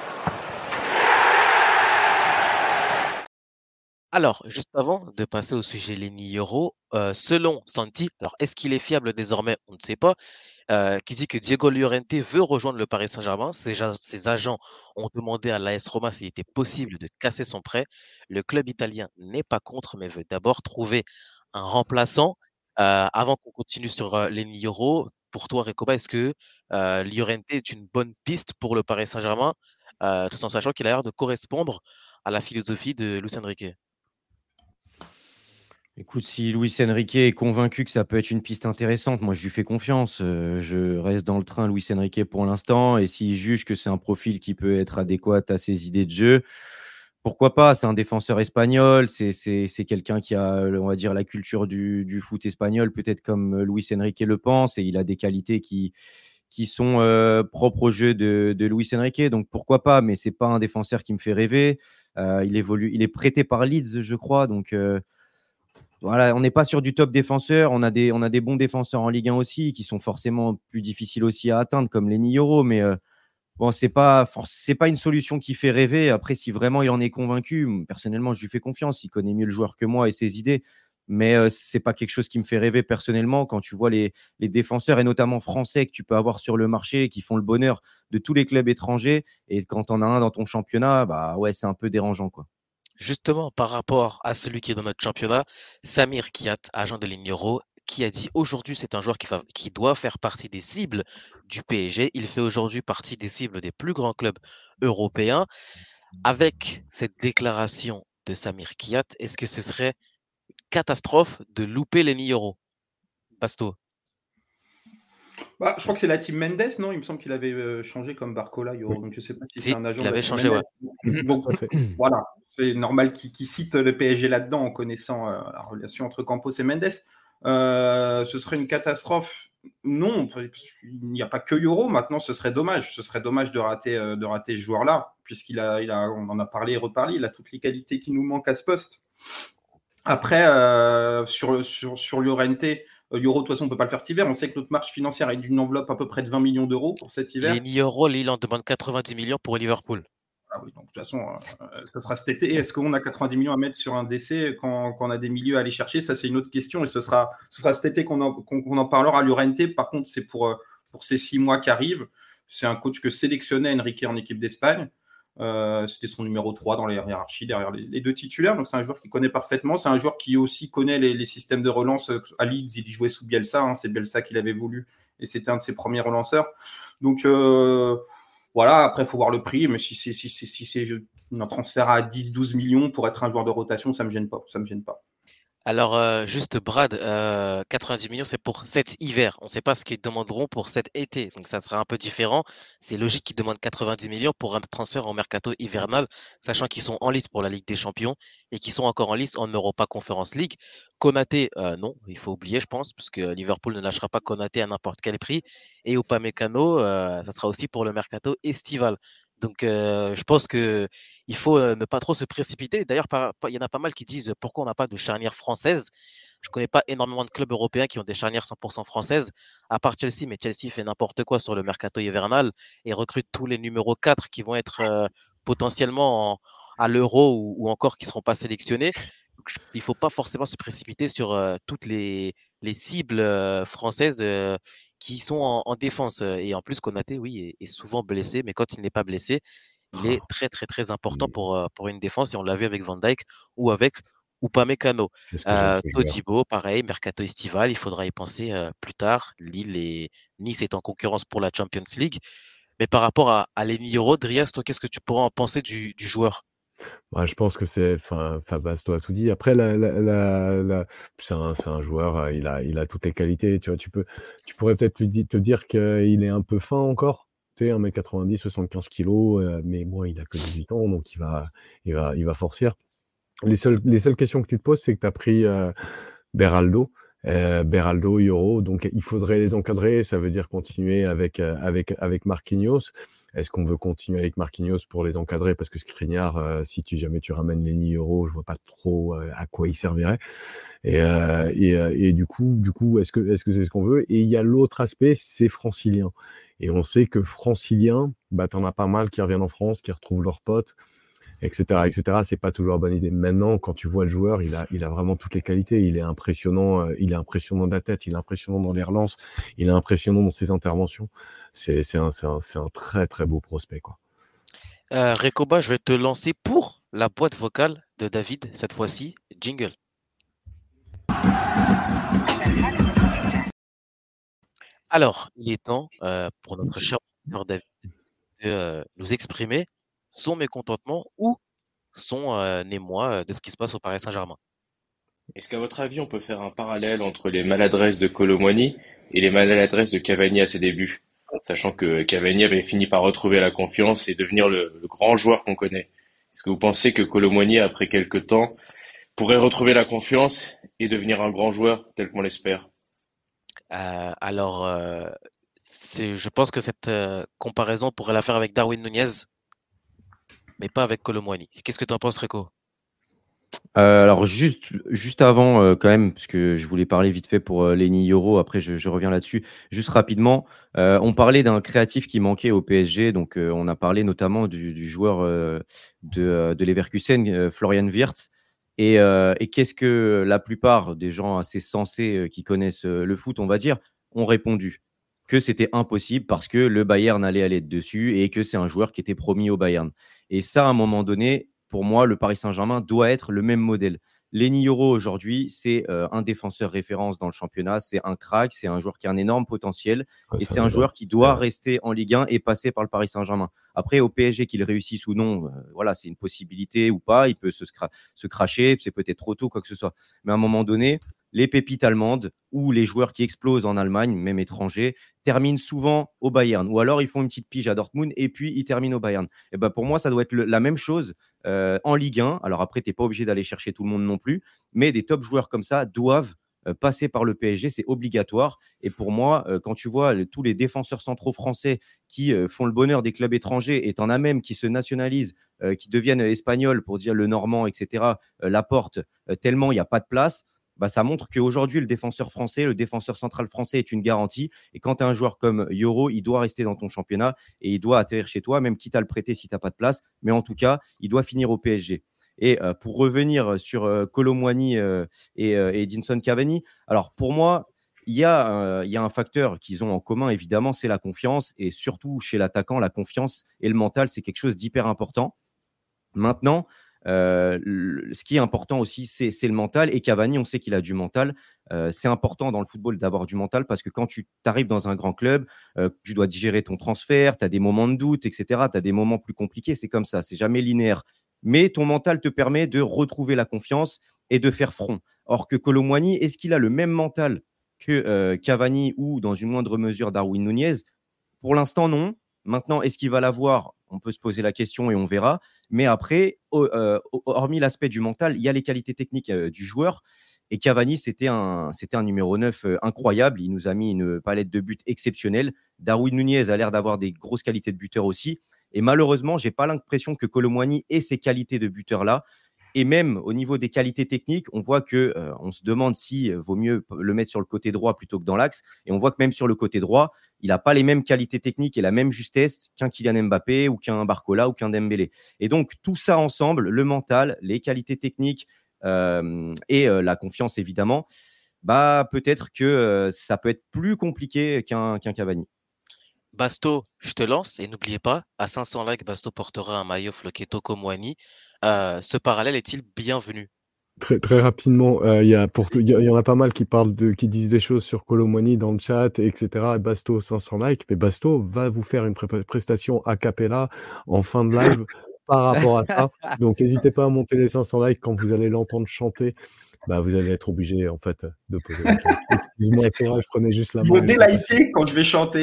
Alors, juste avant de passer au sujet Lenny Yoro, selon Santi, alors est-ce qu'il est fiable désormais? On ne sait pas. Qui dit que Diego Llorente veut rejoindre le Paris Saint-Germain. Ses agents ont demandé à l'AS Roma s'il était possible de casser son prêt. Le club italien n'est pas contre, mais veut d'abord trouver un remplaçant. Avant qu'on continue sur Lenny Yoro, pour toi, Recoba, est-ce que Llorente est une bonne piste pour le Paris Saint-Germain, tout en sachant qu'il a l'air de correspondre à la philosophie de Luis Enrique? Écoute, si Luis Enrique est convaincu que ça peut être une piste intéressante, moi je lui fais confiance. Je reste dans le train Luis Enrique pour l'instant. Et s'il juge que c'est un profil qui peut être adéquat à ses idées de jeu, pourquoi pas? C'est un défenseur espagnol. C'est quelqu'un qui a, on va dire, la culture du foot espagnol, peut-être comme Luis Enrique le pense. Et il a des qualités qui sont propres au jeu de Luis Enrique. Donc pourquoi pas? Mais c'est pas un défenseur qui me fait rêver. Il est prêté par Leeds, je crois. Donc. Voilà, on n'est pas sur du top défenseur. On a des bons défenseurs en Ligue 1 aussi, qui sont forcément plus difficiles aussi à atteindre, comme les Yoro. Mais bon, c'est pas une solution qui fait rêver. Après, si vraiment il en est convaincu, personnellement, je lui fais confiance. Il connaît mieux le joueur que moi et ses idées. Mais c'est pas quelque chose qui me fait rêver personnellement quand tu vois les défenseurs et notamment français que tu peux avoir sur le marché qui font le bonheur de tous les clubs étrangers. Et quand tu en as un dans ton championnat, bah ouais, c'est un peu dérangeant, quoi. Justement, par rapport à celui qui est dans notre championnat, Samir Kiat, agent de Lignoro, qui a dit aujourd'hui c'est un joueur qui doit faire partie des cibles du PSG. Il fait aujourd'hui partie des cibles des plus grands clubs européens. Avec cette déclaration de Samir Kiat, est-ce que ce serait catastrophe de louper les Nioro? Basto. Bah, je crois que c'est la team Mendes, non? Il me semble qu'il avait changé comme Barcola, Oui, donc je ne sais pas si c'est Si, un agent il de la avait team changé, ouais. Mendes. Donc tout à fait. voilà, c'est normal qu'il cite le PSG là-dedans en connaissant la relation entre Campos et Mendes. Ce serait une catastrophe. Non, il n'y a pas que Euro. Maintenant, ce serait dommage. Ce serait dommage de rater ce joueur-là, puisqu'il on en a parlé et reparlé. Il a toutes les qualités qui nous manquent à ce poste. Après, sur Llorente, Euro, de toute façon, on ne peut pas le faire cet hiver. On sait que notre marge financière est d'une enveloppe à peu près de 20 millions d'euros pour cet hiver. Les Nioro, Lille en demande 90 millions pour Liverpool. Ah oui, donc de toute façon, ce sera cet été. Est-ce qu'on a 90 millions à mettre sur un décès quand on a des milieux à aller chercher? Ça, c'est une autre question et ce sera cet été qu'on en parlera. Llorente, par contre, c'est pour ces 6 mois qui arrivent. C'est un coach que sélectionnait Enrique en équipe d'Espagne. C'était son numéro 3 dans la hiérarchie, derrière les deux titulaires. Donc, c'est un joueur qui connaît parfaitement. C'est un joueur qui aussi connaît les systèmes de relance. À Leeds, il y jouait sous Bielsa. Hein, c'est Bielsa qui l'avait voulu et c'était un de ses premiers relanceurs. Donc, voilà, après, il faut voir le prix. Mais si c'est un transfert à 10-12 millions pour être un joueur de rotation, ça ne me gêne pas. Ça me gêne pas. Alors, juste Brad, 90 millions, c'est pour cet hiver. On ne sait pas ce qu'ils demanderont pour cet été. Donc, ça sera un peu différent. C'est logique qu'ils demandent 90 millions pour un transfert en mercato hivernal, sachant qu'ils sont en lice pour la Ligue des Champions et qu'ils sont encore en lice en Europa Conference League. Konaté, non, il faut oublier, je pense, parce que Liverpool ne lâchera pas Konaté à n'importe quel prix. Et Upamecano, ça sera aussi pour le mercato estival. Donc, je pense que il faut ne pas trop se précipiter. D'ailleurs, il y en a pas mal qui disent pourquoi on n'a pas de charnière française. Je ne connais pas énormément de clubs européens qui ont des charnières 100% françaises, à part Chelsea, mais Chelsea fait n'importe quoi sur le mercato hivernal et recrute tous les numéros 4 qui vont être potentiellement à l'Euro ou encore qui ne seront pas sélectionnés. Donc, il ne faut pas forcément se précipiter sur toutes les cibles françaises qui sont en défense. Et en plus, Konaté, oui, est souvent blessé, mais quand il n'est pas blessé, il est très, très, très important pour une défense et on l'a vu avec Van Dijk ou avec Upamecano. C'est ce que j'allais te dire. Todibo, pareil, mercato estival, il faudra y penser plus tard. Lille et Nice est en concurrence pour la Champions League. Mais par rapport à Lenny Rodriguez, toi, qu'est-ce que tu pourrais en penser du joueur? Bah, je pense que enfin, Basto a tout dit. Après, c'est un joueur, il a toutes les qualités. Tu vois, tu pourrais peut-être te dire qu'il est un peu fin encore. Tu sais, 1m90, 75 kilos, mais bon, il a que 18 ans, donc il va forcir. Les seules questions que tu te poses, c'est que tu as pris Beraldo, Euro, donc il faudrait les encadrer. Ça veut dire continuer avec Marquinhos. Est-ce qu'on veut continuer avec Marquinhos pour les encadrer? Parce que Skriniar, si jamais tu ramènes les Euro, je vois pas trop à quoi il servirait. Et du coup, est-ce que c'est ce qu'on veut? Et il y a l'autre aspect, c'est francilien. Et on sait que francilien, bah, t'en as pas mal qui reviennent en France, qui retrouvent leurs potes, etc., etc. C'est pas toujours une bonne idée. Maintenant, quand tu vois le joueur, il a vraiment toutes les qualités. Il est impressionnant de la tête, il est impressionnant dans les relances, il est impressionnant dans ses interventions. C'est un très, très beau prospect, quoi. Rekoba, je vais te lancer pour la boîte vocale de David, cette fois-ci, jingle. Alors, il est temps pour notre cher auditeur David de nous exprimer son mécontentement ou son émoi de ce qui se passe au Paris Saint-Germain. Est-ce qu'à votre avis, on peut faire un parallèle entre les maladresses de Kolo Muani et les maladresses de Cavani à ses débuts, sachant que Cavani avait fini par retrouver la confiance et devenir le grand joueur qu'on connaît. Est-ce que vous pensez que Kolo Muani, après quelques temps, pourrait retrouver la confiance et devenir un grand joueur tel qu'on l'espère? Alors, je pense que cette comparaison, on pourrait la faire avec Darwin Nunez, mais pas avec Kolo Muani. Qu'est-ce que tu en penses, Rico? Alors juste avant, quand même, parce que je voulais parler vite fait pour, Lenny Yoro, après je reviens là-dessus. Juste rapidement, on parlait d'un créatif qui manquait au PSG, donc on a parlé notamment du joueur, de Leverkusen, Florian Wirtz et qu'est-ce que la plupart des gens assez sensés, qui connaissent, le foot, on va dire, ont répondu? Que c'était impossible parce que le Bayern allait aller dessus et que c'est un joueur qui était promis au Bayern et ça, à un moment donné, pour moi, le Paris Saint-Germain doit être le même modèle. Lenny Yoro, aujourd'hui, c'est un défenseur référence dans le championnat. C'est un crack, c'est un joueur qui a un énorme potentiel Ouais, et c'est c'est un un joueur joueur qui doit rester en Ligue 1 et passer par le Paris Saint-Germain. Après, au PSG, qu'il réussisse ou non, voilà, c'est une possibilité ou pas. Il peut se cracher, c'est peut-être trop tôt, quoi que ce soit. Mais à un moment donné, les pépites allemandes ou les joueurs qui explosent en Allemagne, même étrangers, terminent souvent au Bayern. Ou alors, ils font une petite pige à Dortmund et puis ils terminent au Bayern. Et ben, pour moi, ça doit être la même chose en Ligue 1. Alors après, tu n'es pas obligé d'aller chercher tout le monde non plus, mais des top joueurs comme ça doivent passer par le PSG, c'est obligatoire. Et pour moi, quand tu vois tous les défenseurs centraux français qui font le bonheur des clubs étrangers, et tu en as même qui se nationalisent, qui deviennent espagnols pour dire le normand, etc., Laporte, tellement il n'y a pas de place, bah, ça montre qu'aujourd'hui, le défenseur français, le défenseur central français est une garantie. Et quand tu as un joueur comme Yoro, il doit rester dans ton championnat et il doit atterrir chez toi, même quitte à le prêter si tu n'as pas de place. Mais en tout cas, il doit finir au PSG. Et pour revenir sur Kolo Muani et Edinson Cavani, alors pour moi, il y a un facteur qu'ils ont en commun, évidemment, c'est la confiance. Et surtout chez l'attaquant, la confiance et le mental, c'est quelque chose d'hyper important. Maintenant, ce qui est important aussi, c'est le mental. Et Cavani, on sait qu'il a du mental. C'est important dans le football d'avoir du mental parce que quand tu arrives dans un grand club, tu dois digérer ton transfert, tu as des moments de doute, etc. Tu as des moments plus compliqués. C'est comme ça, c'est jamais linéaire. Mais ton mental te permet de retrouver la confiance et de faire front. Or que Kolo Muani, est-ce qu'il a le même mental que Cavani ou, dans une moindre mesure, Darwin Nunez? Pour l'instant, non. Maintenant, est-ce qu'il va l'avoir? On peut se poser la question et on verra. Mais après, hormis l'aspect du mental, il y a les qualités techniques du joueur. Et Cavani, c'était un numéro 9 incroyable. Il nous a mis une palette de buts exceptionnelle. Darwin Nunez a l'air d'avoir des grosses qualités de buteur aussi. Et malheureusement, je n'ai pas l'impression que Kolo Muani ait ces qualités de buteur-là. Et même au niveau des qualités techniques, on voit que on se demande si vaut mieux le mettre sur le côté droit plutôt que dans l'axe. Et on voit que même sur le côté droit, il n'a pas les mêmes qualités techniques et la même justesse qu'un Kylian Mbappé ou qu'un Barcola ou qu'un Dembélé. Et donc, tout ça ensemble, le mental, les qualités techniques et la confiance, évidemment, bah, peut-être que ça peut être plus compliqué qu'un Cavani. Basto, je te lance et n'oubliez pas, à 500 likes, Basto portera un maillot floqué Toko Muani. Ce parallèle est-il bienvenu? Très, très rapidement, il y en a pas mal qui disent des choses sur Kolo Muani dans le chat, et cetera. Basto 500 likes, mais Basto va vous faire une prestation a cappella en fin de live par rapport à ça. Donc n'hésitez pas à monter les 500 likes quand vous allez l'entendre chanter. Bah, vous allez être obligé en fait de poser la question. Excuse-moi, c'est vrai, je prenais juste la Il faut main et je passais. déliker quand je vais chanter.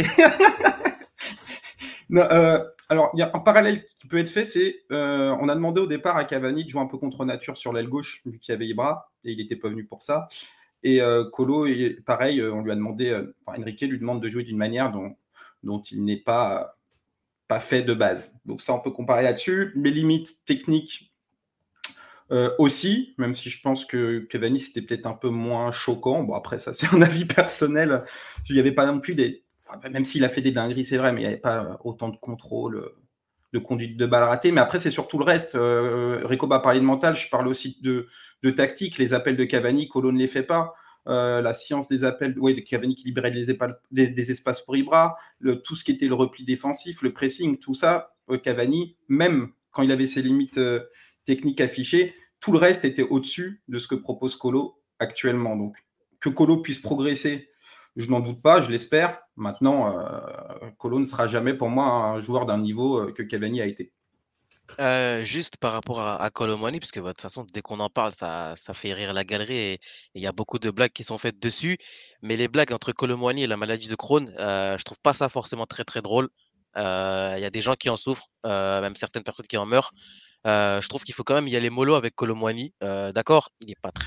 Non, alors, il y a un parallèle qui peut être fait, c'est on a demandé au départ à Cavani de jouer un peu contre nature sur l'aile gauche, vu qu'il y avait Ibra, et il n'était pas venu pour ça. Et Colo, pareil, on lui a demandé, Enrique lui demande de jouer d'une manière dont il n'est pas fait de base. Donc ça, on peut comparer là-dessus. Les limites techniques aussi, même si je pense que Cavani, c'était peut-être un peu moins choquant. Bon, après, ça, c'est un avis personnel. Il n'y avait pas non plus même s'il a fait des dingueries, c'est vrai, mais il n'y avait pas autant de contrôle, de conduite de balle ratée. Mais après, c'est surtout le reste. Rico a parlé de mental, je parle aussi de tactique. Les appels de Cavani, Colo ne les fait pas. La science des appels de Cavani qui libérait des espaces pour Ibra, tout ce qui était le repli défensif, le pressing, tout ça, Cavani, même quand il avait ses limites techniques affichées, tout le reste était au-dessus de ce que propose Colo actuellement. Donc, que Colo puisse progresser, je n'en doute pas, je l'espère. Maintenant, Colo ne sera jamais pour moi un joueur d'un niveau que Cavani a été. Juste par rapport à Kolo Muani, parce que bah, de toute façon, dès qu'on en parle, ça fait rire la galerie et il y a beaucoup de blagues qui sont faites dessus. Mais les blagues entre Kolo Muani et la maladie de Crohn, je trouve pas ça forcément très très drôle. Il y a des gens qui en souffrent, même certaines personnes qui en meurent. Je trouve qu'il faut quand même y aller mollo avec Kolo Muani. D'accord, il n'est pas très bon.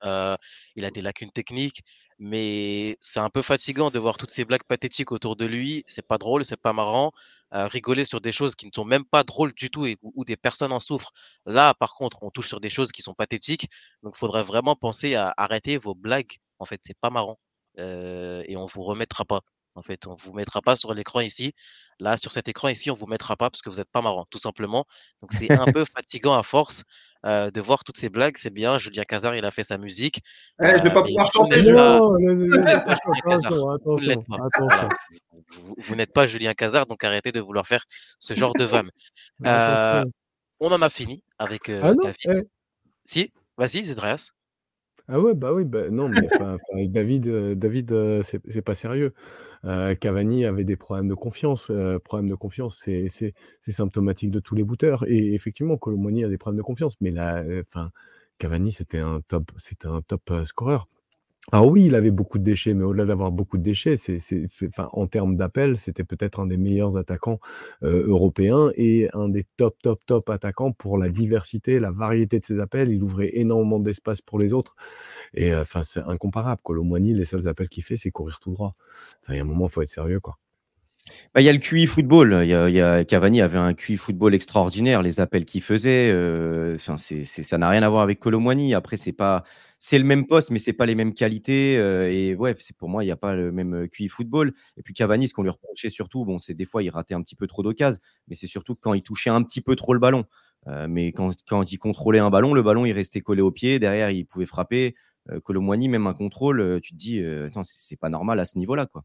il a des lacunes techniques, mais c'est un peu fatigant de voir toutes ces blagues pathétiques autour de lui. C'est pas drôle, c'est pas marrant. Rigoler sur des choses qui ne sont même pas drôles du tout et où des personnes en souffrent. Là, par contre, on touche sur des choses qui sont pathétiques. Donc, il faudrait vraiment penser à arrêter vos blagues. En fait, c'est pas marrant. Et on vous remettra pas. En fait, on vous mettra pas sur l'écran ici. Là, sur cet écran ici, on vous mettra pas parce que vous êtes pas marrant, tout simplement. Donc, c'est un peu fatigant à force de voir toutes ces blagues. C'est bien. Julien Cazard, il a fait sa musique. Je vais pas Mais pouvoir vous chanter. n'êtes pas, Non, vous n'êtes pas attention, Julien Cazard. attention, Vous ne l'êtes attention, pas. Voilà. attention, Vous n'êtes pas Julien Cazard, donc arrêtez de vouloir faire ce genre de vanne. Euh, attention. on en a fini avec Ah non, David. Si, vas-y, Zedreas. ah ouais, bah oui, bah non, mais enfin, David, c'est pas sérieux. Cavani avait des problèmes de confiance, c'est symptomatique de tous les booteurs et effectivement, Kolo Muani a des problèmes de confiance, mais là, enfin, Cavani, c'était un top, scoreur. Alors oui, il avait beaucoup de déchets, mais au-delà d'avoir beaucoup de déchets, enfin, en termes d'appels, c'était peut-être un des meilleurs attaquants, européens et un des top, top, top attaquants pour la diversité, la variété de ses appels. Il ouvrait énormément d'espace pour les autres et enfin, c'est incomparable. Kolo Muani, les seuls appels qu'il fait, c'est courir tout droit. Enfin, il y a un moment, il faut être sérieux, quoi. Bah, il y a le QI football. Cavani avait un QI football extraordinaire. Les appels qu'il faisait, enfin, ça n'a rien à voir avec Kolo Muani. Après, c'est le même poste, mais c'est pas les mêmes qualités. Et ouais, pour moi, il n'y a pas le même QI football. Et puis Cavani, ce qu'on lui reprochait surtout, bon, c'est des fois, il ratait un petit peu trop d'occasions, mais c'est surtout quand il touchait un petit peu trop le ballon. Mais quand il contrôlait un ballon, le ballon, il restait collé au pied. Derrière, il pouvait frapper. Kolo Muani, même un contrôle, tu te dis, attends, c'est pas normal à ce niveau-là, quoi.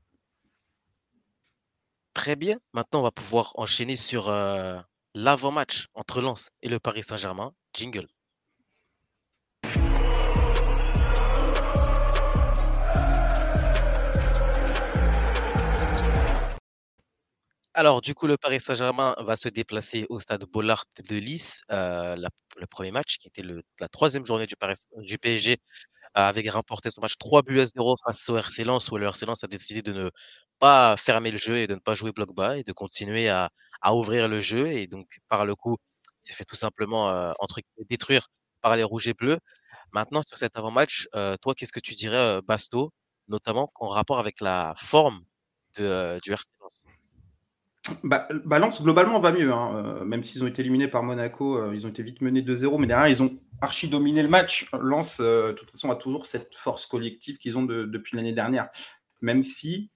Très bien. Maintenant, on va pouvoir enchaîner sur l'avant-match entre Lens et le Paris Saint-Germain. Jingle. Alors, du coup, le Paris Saint-Germain va se déplacer au stade Bollaert de Nice. Le premier match, qui était la troisième journée du PSG, avait remporté son match 3-0 face au RC Lens, où le RC Lens a décidé de ne pas fermer le jeu et de ne pas jouer bloc bas et de continuer à ouvrir le jeu. Et donc, par le coup, s'est fait tout simplement entre guillemets, détruire par les rouges et bleus. Maintenant, sur cet avant-match, toi, qu'est-ce que tu dirais, Basto, notamment en rapport avec la forme du RC Lens? Lens, globalement, va mieux. Hein. Même s'ils ont été éliminés par Monaco, ils ont été vite menés 2-0, mais derrière, ils ont archi dominé le match. Lens, de toute façon, a toujours cette force collective qu'ils ont depuis l'année dernière. Même si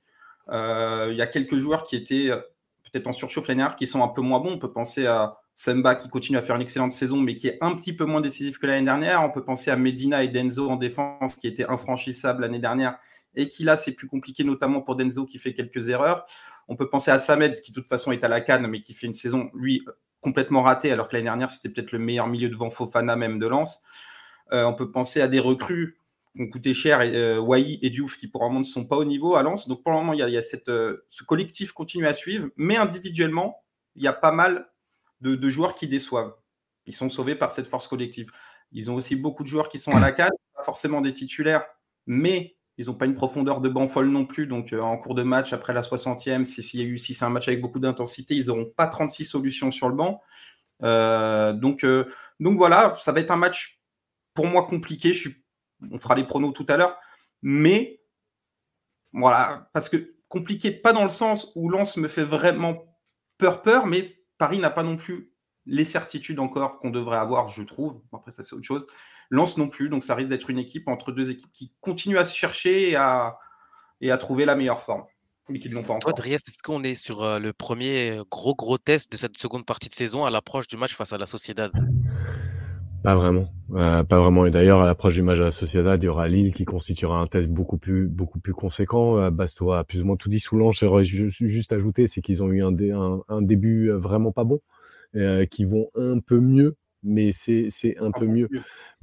il y a quelques joueurs qui étaient peut-être en surchauffe l'année dernière, qui sont un peu moins bons. On peut penser à Semba, qui continue à faire une excellente saison, mais qui est un petit peu moins décisif que l'année dernière. On peut penser à Medina et Denzo en défense, qui étaient infranchissables l'année dernière, et qui là, c'est plus compliqué, notamment pour Denzo, qui fait quelques erreurs. On peut penser à Samed, qui de toute façon est à la canne, mais qui fait une saison, lui, complètement ratée, alors que l'année dernière, c'était peut-être le meilleur milieu devant Fofana, même de Lens. On peut penser à des recrues qui ont coûté cher, Wai et Diouf, qui pour le moment ne sont pas au niveau à Lens. Donc pour le moment, il y a ce collectif continue à suivre, mais individuellement, il y a pas mal de joueurs qui déçoivent. Ils sont sauvés par cette force collective. Ils ont aussi beaucoup de joueurs qui sont à la canne, pas forcément des titulaires, mais ils n'ont pas une profondeur de banc folle non plus. Donc en cours de match, après la 60e, si c'est un match avec beaucoup d'intensité, ils n'auront pas 36 solutions sur le banc. Donc voilà, ça va être un match pour moi compliqué. On fera les pronos tout à l'heure, mais voilà, parce que compliqué, pas dans le sens où Lens me fait vraiment peur, mais Paris n'a pas non plus les certitudes encore qu'on devrait avoir, je trouve. Après, ça, c'est autre chose. Lens non plus, donc ça risque d'être une équipe entre deux équipes qui continuent à se chercher et à trouver la meilleure forme, mais qui ne l'ont pas Toi, encore. Dries, est-ce qu'on est sur le premier gros test de cette seconde partie de saison à l'approche du match face à la Sociedad? Pas vraiment, pas vraiment. Et d'ailleurs, à l'approche du match de la Sociedad, il y aura Lille qui constituera un test beaucoup plus conséquent. Basto a plus ou moins tout dit sous l'ange. J'aurais juste ajouté, c'est qu'ils ont eu un début vraiment pas bon, qui vont un peu mieux, mais c'est un peu mieux.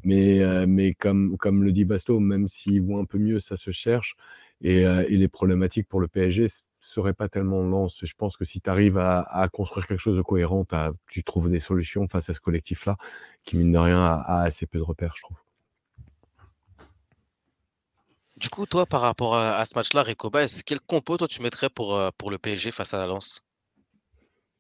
Mais comme le dit Basto, même s'ils vont un peu mieux, ça se cherche. Et les problématiques pour le PSG seraient pas tellement Lens. Je pense que si tu arrives à construire quelque chose de cohérent, tu trouves des solutions face à ce collectif-là, qui mine de rien a assez peu de repères, je trouve. Du coup, toi, par rapport à ce match-là, Recoba, quel compo toi tu mettrais pour le PSG face à la Lens?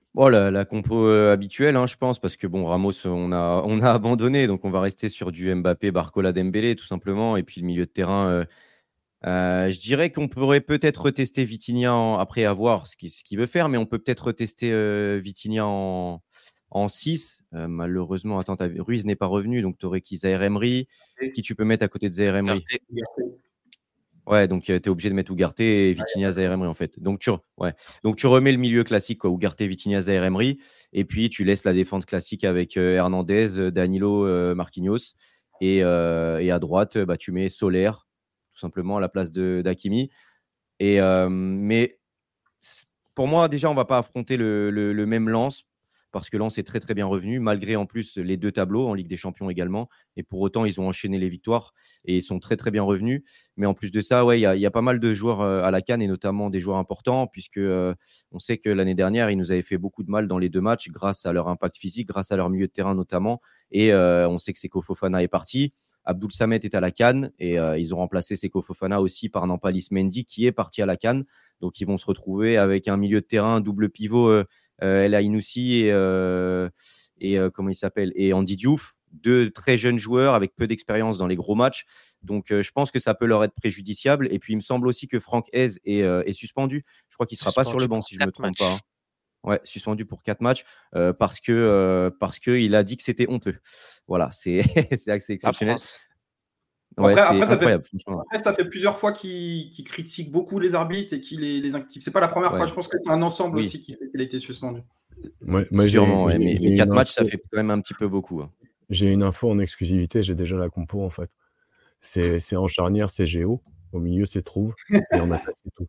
Bon, la compo habituelle, hein, je pense, parce que bon, Ramos, on a abandonné, donc on va rester sur du Mbappé, Barcola, Dembélé, tout simplement. Et puis le milieu de terrain, je dirais qu'on pourrait peut-être retester Vitinha après avoir ce qu'il veut faire, mais on peut peut-être retester Vitinha en 6. Malheureusement, attends, Ruiz n'est pas revenu, donc tu aurais qui Zaïre Emery. Qui tu peux mettre à côté de Zaïre Emery? Ouais, donc tu es obligé de mettre Ugarte et Vitinha, Zaïre Emery en fait. Donc tu remets le milieu classique, quoi, Ugarte, Vitinha, Zaïre Emery, et puis tu laisses la défense classique avec Hernandez, Danilo, Marquinhos, et à droite, tu mets Soler, tout simplement à la place d'Hakimi. Mais pour moi, déjà, on ne va pas affronter le même Lens, parce que Lens est très très bien revenu, malgré en plus les 2 tableaux en Ligue des Champions également. Et pour autant, ils ont enchaîné les victoires et ils sont très très bien revenus. Mais en plus de ça, ouais, il y a pas mal de joueurs à la CAN, et notamment des joueurs importants, puisque on sait que l'année dernière, ils nous avaient fait beaucoup de mal dans les 2 matchs grâce à leur impact physique, grâce à leur milieu de terrain notamment. Et on sait que Seko Fofana est parti. Abdoul Samet est à la CAN, et ils ont remplacé Seko Fofana aussi par Nampalys Mendy, qui est parti à la CAN. Donc ils vont se retrouver avec un milieu de terrain double pivot, El Ainoussi et comment il s'appelle, et Andy Diouf, 2 très jeunes joueurs avec peu d'expérience dans les gros matchs. Donc je pense que ça peut leur être préjudiciable. Et puis il me semble aussi que Franck Hez est suspendu. Je crois qu'il ne sera pas sur le banc, si je ne me trompe pas, hein. Ouais, suspendu pour 4 matchs parce qu'il a dit que c'était honteux. Voilà, c'est assez exceptionnel. Ouais, Après, c'est incroyable. ça fait plusieurs fois qu'il critique beaucoup les arbitres et qu'il les active. C'est pas la première fois. Je pense que c'est un ensemble aussi qui fait qu'il a été suspendu. Sûrement, ouais, mais 4 matchs, ça fait quand même un petit peu beaucoup, hein. J'ai une info en exclusivité, j'ai déjà la compo en fait. C'est en charnière, c'est Géo. Au milieu, c'est Trouve. Et en attaque, c'est tout.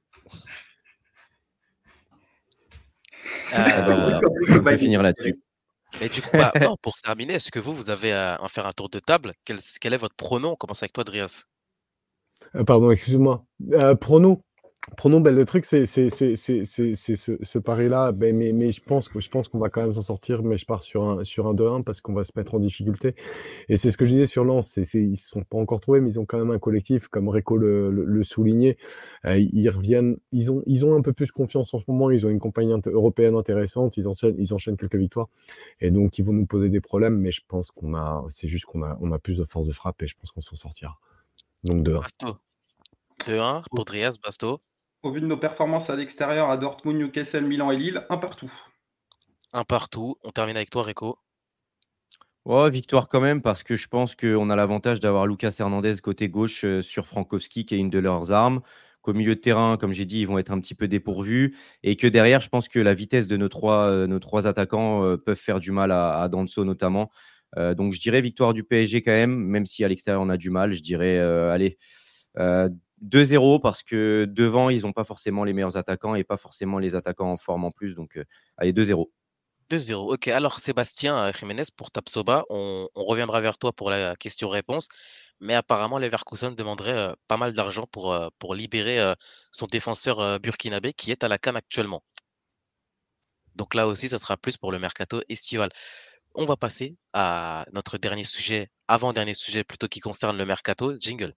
Voilà, on peut finir là-dessus. Et du coup, non, pour terminer, est-ce que vous avez à faire un tour de table? Quel est votre pronom? On commence avec toi, Drias. Pardon, excuse-moi. Prono, le truc, c'est ce pari-là. Mais je pense qu'on va quand même s'en sortir. Mais je pars sur un 2-1 parce qu'on va se mettre en difficulté. Et c'est ce que je disais sur Lens. Ils ne se sont pas encore trouvés, mais ils ont quand même un collectif, comme Reco le soulignait. Ils reviennent. Ils ont un peu plus confiance en ce moment. Ils ont une compagnie européenne intéressante. Ils enchaînent quelques victoires. Et donc, ils vont nous poser des problèmes. Mais je pense c'est juste qu'on a plus de force de frappe et je pense qu'on s'en sortira. Donc 2-1. Basto. 2-1 pour Drias, Basto. Au vu de nos performances à l'extérieur, à Dortmund, Newcastle, Milan et Lille, 1 partout. 1 partout. On termine avec toi, Reco. Ouais, victoire quand même, parce que je pense qu'on a l'avantage d'avoir Lucas Hernandez côté gauche sur Frankowski, qui est une de leurs armes. Qu'au milieu de terrain, comme j'ai dit, ils vont être un petit peu dépourvus. Et que derrière, je pense que la vitesse de nos 3 attaquants peuvent faire du mal à Danso notamment. Donc je dirais victoire du PSG quand même si à l'extérieur on a du mal. Je dirais, allez, 2-0, parce que devant, ils n'ont pas forcément les meilleurs attaquants et pas forcément les attaquants en forme en plus. Donc allez, 2-0. 2-0. Ok, alors Sébastien Jiménez, pour Tapsoba, on reviendra vers toi pour la question-réponse. Mais apparemment, Leverkusen demanderait pas mal d'argent pour libérer son défenseur burkinabé qui est à la CAN actuellement. Donc là aussi, ça sera plus pour le mercato estival. On va passer à notre dernier sujet, avant-dernier sujet plutôt, qui concerne le mercato. Jingle.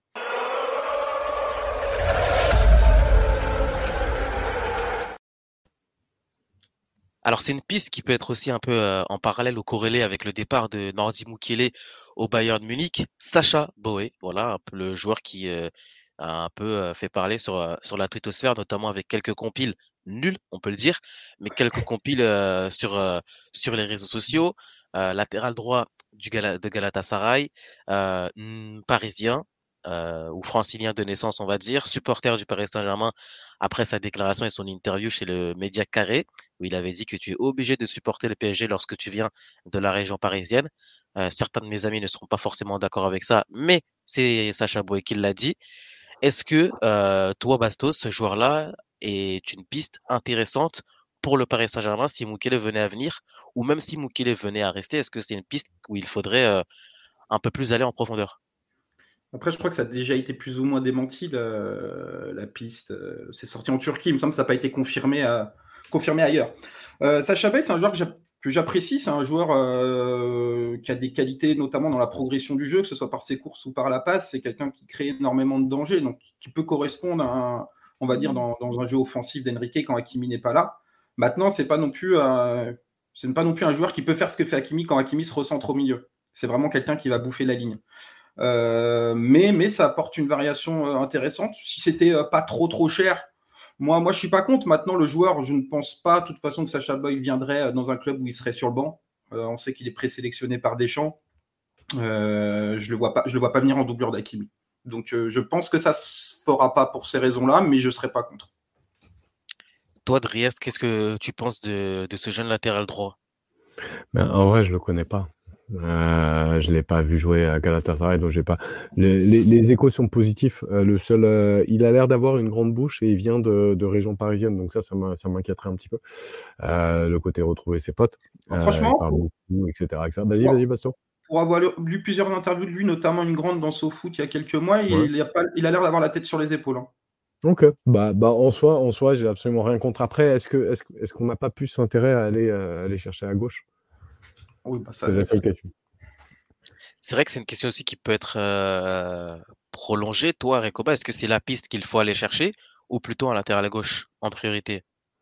Alors, c'est une piste qui peut être aussi un peu en parallèle ou corrélée avec le départ de Nordi Mukiele au Bayern Munich. Sacha Boey, voilà, un peu le joueur qui a un peu fait parler sur la twittosphère, notamment avec quelques compiles nuls, on peut le dire, mais quelques compiles sur les réseaux sociaux. Latéral droit de Galatasaray, parisien, ou francilien de naissance, on va dire, supporter du Paris Saint-Germain après sa déclaration et son interview chez le Média Carré, où il avait dit que tu es obligé de supporter le PSG lorsque tu viens de la région parisienne. Certains de mes amis ne seront pas forcément d'accord avec ça, mais c'est Sacha Boey qui l'a dit. Est-ce que toi, Bastos, ce joueur-là est une piste intéressante pour le Paris Saint-Germain si Mukiele venait à venir, ou même si Mukiele venait à rester, est-ce que c'est une piste où il faudrait un peu plus aller en profondeur? Après, je crois que ça a déjà été plus ou moins démenti, la piste. C'est sorti en Turquie, il me semble que ça n'a pas été confirmé ailleurs. Sacha Boey, c'est un joueur que j'apprécie. C'est un joueur qui a des qualités, notamment dans la progression du jeu, que ce soit par ses courses ou par la passe. C'est quelqu'un qui crée énormément de danger, donc qui peut correspondre on va dire, dans un jeu offensif d'Enrique quand Hakimi n'est pas là. Maintenant, c'est pas non plus un joueur qui peut faire ce que fait Hakimi quand Hakimi se recentre au milieu. C'est vraiment quelqu'un qui va bouffer la ligne. Mais ça apporte une variation intéressante. Si c'était pas trop cher, moi je suis pas contre. Maintenant, le joueur, je ne pense pas de toute façon que Sacha Boey viendrait dans un club où il serait sur le banc. On sait qu'il est présélectionné par Deschamps. Je le vois pas venir en doublure d'Hakimi. Donc je pense que ça se fera pas pour ces raisons-là, mais je serais pas contre. Toi, Dries, qu'est-ce que tu penses de ce jeune latéral droit? En vrai, je le connais pas. Je l'ai pas vu jouer à Galatasaray, donc j'ai pas. Les échos sont positifs. Le seul, il a l'air d'avoir une grande bouche et il vient de région parisienne, donc ça m'inquiéterait un petit peu. Le côté retrouver ses potes. Franchement, il parle beaucoup, etc. Vas-y, Baston. Pour avoir lu plusieurs interviews de lui, notamment une grande dans SoFoot il y a quelques mois, Ouais. il a l'air d'avoir la tête sur les épaules. Ok. En soi, j'ai absolument rien contre. Après, est-ce qu'on n'a pas plus intérêt à aller chercher à gauche? Oui, C'est la seule question. C'est vrai que c'est une question aussi qui peut être prolongée. Toi, Recoba, est-ce que c'est la piste qu'il faut aller chercher ou plutôt un latéral à gauche en priorité?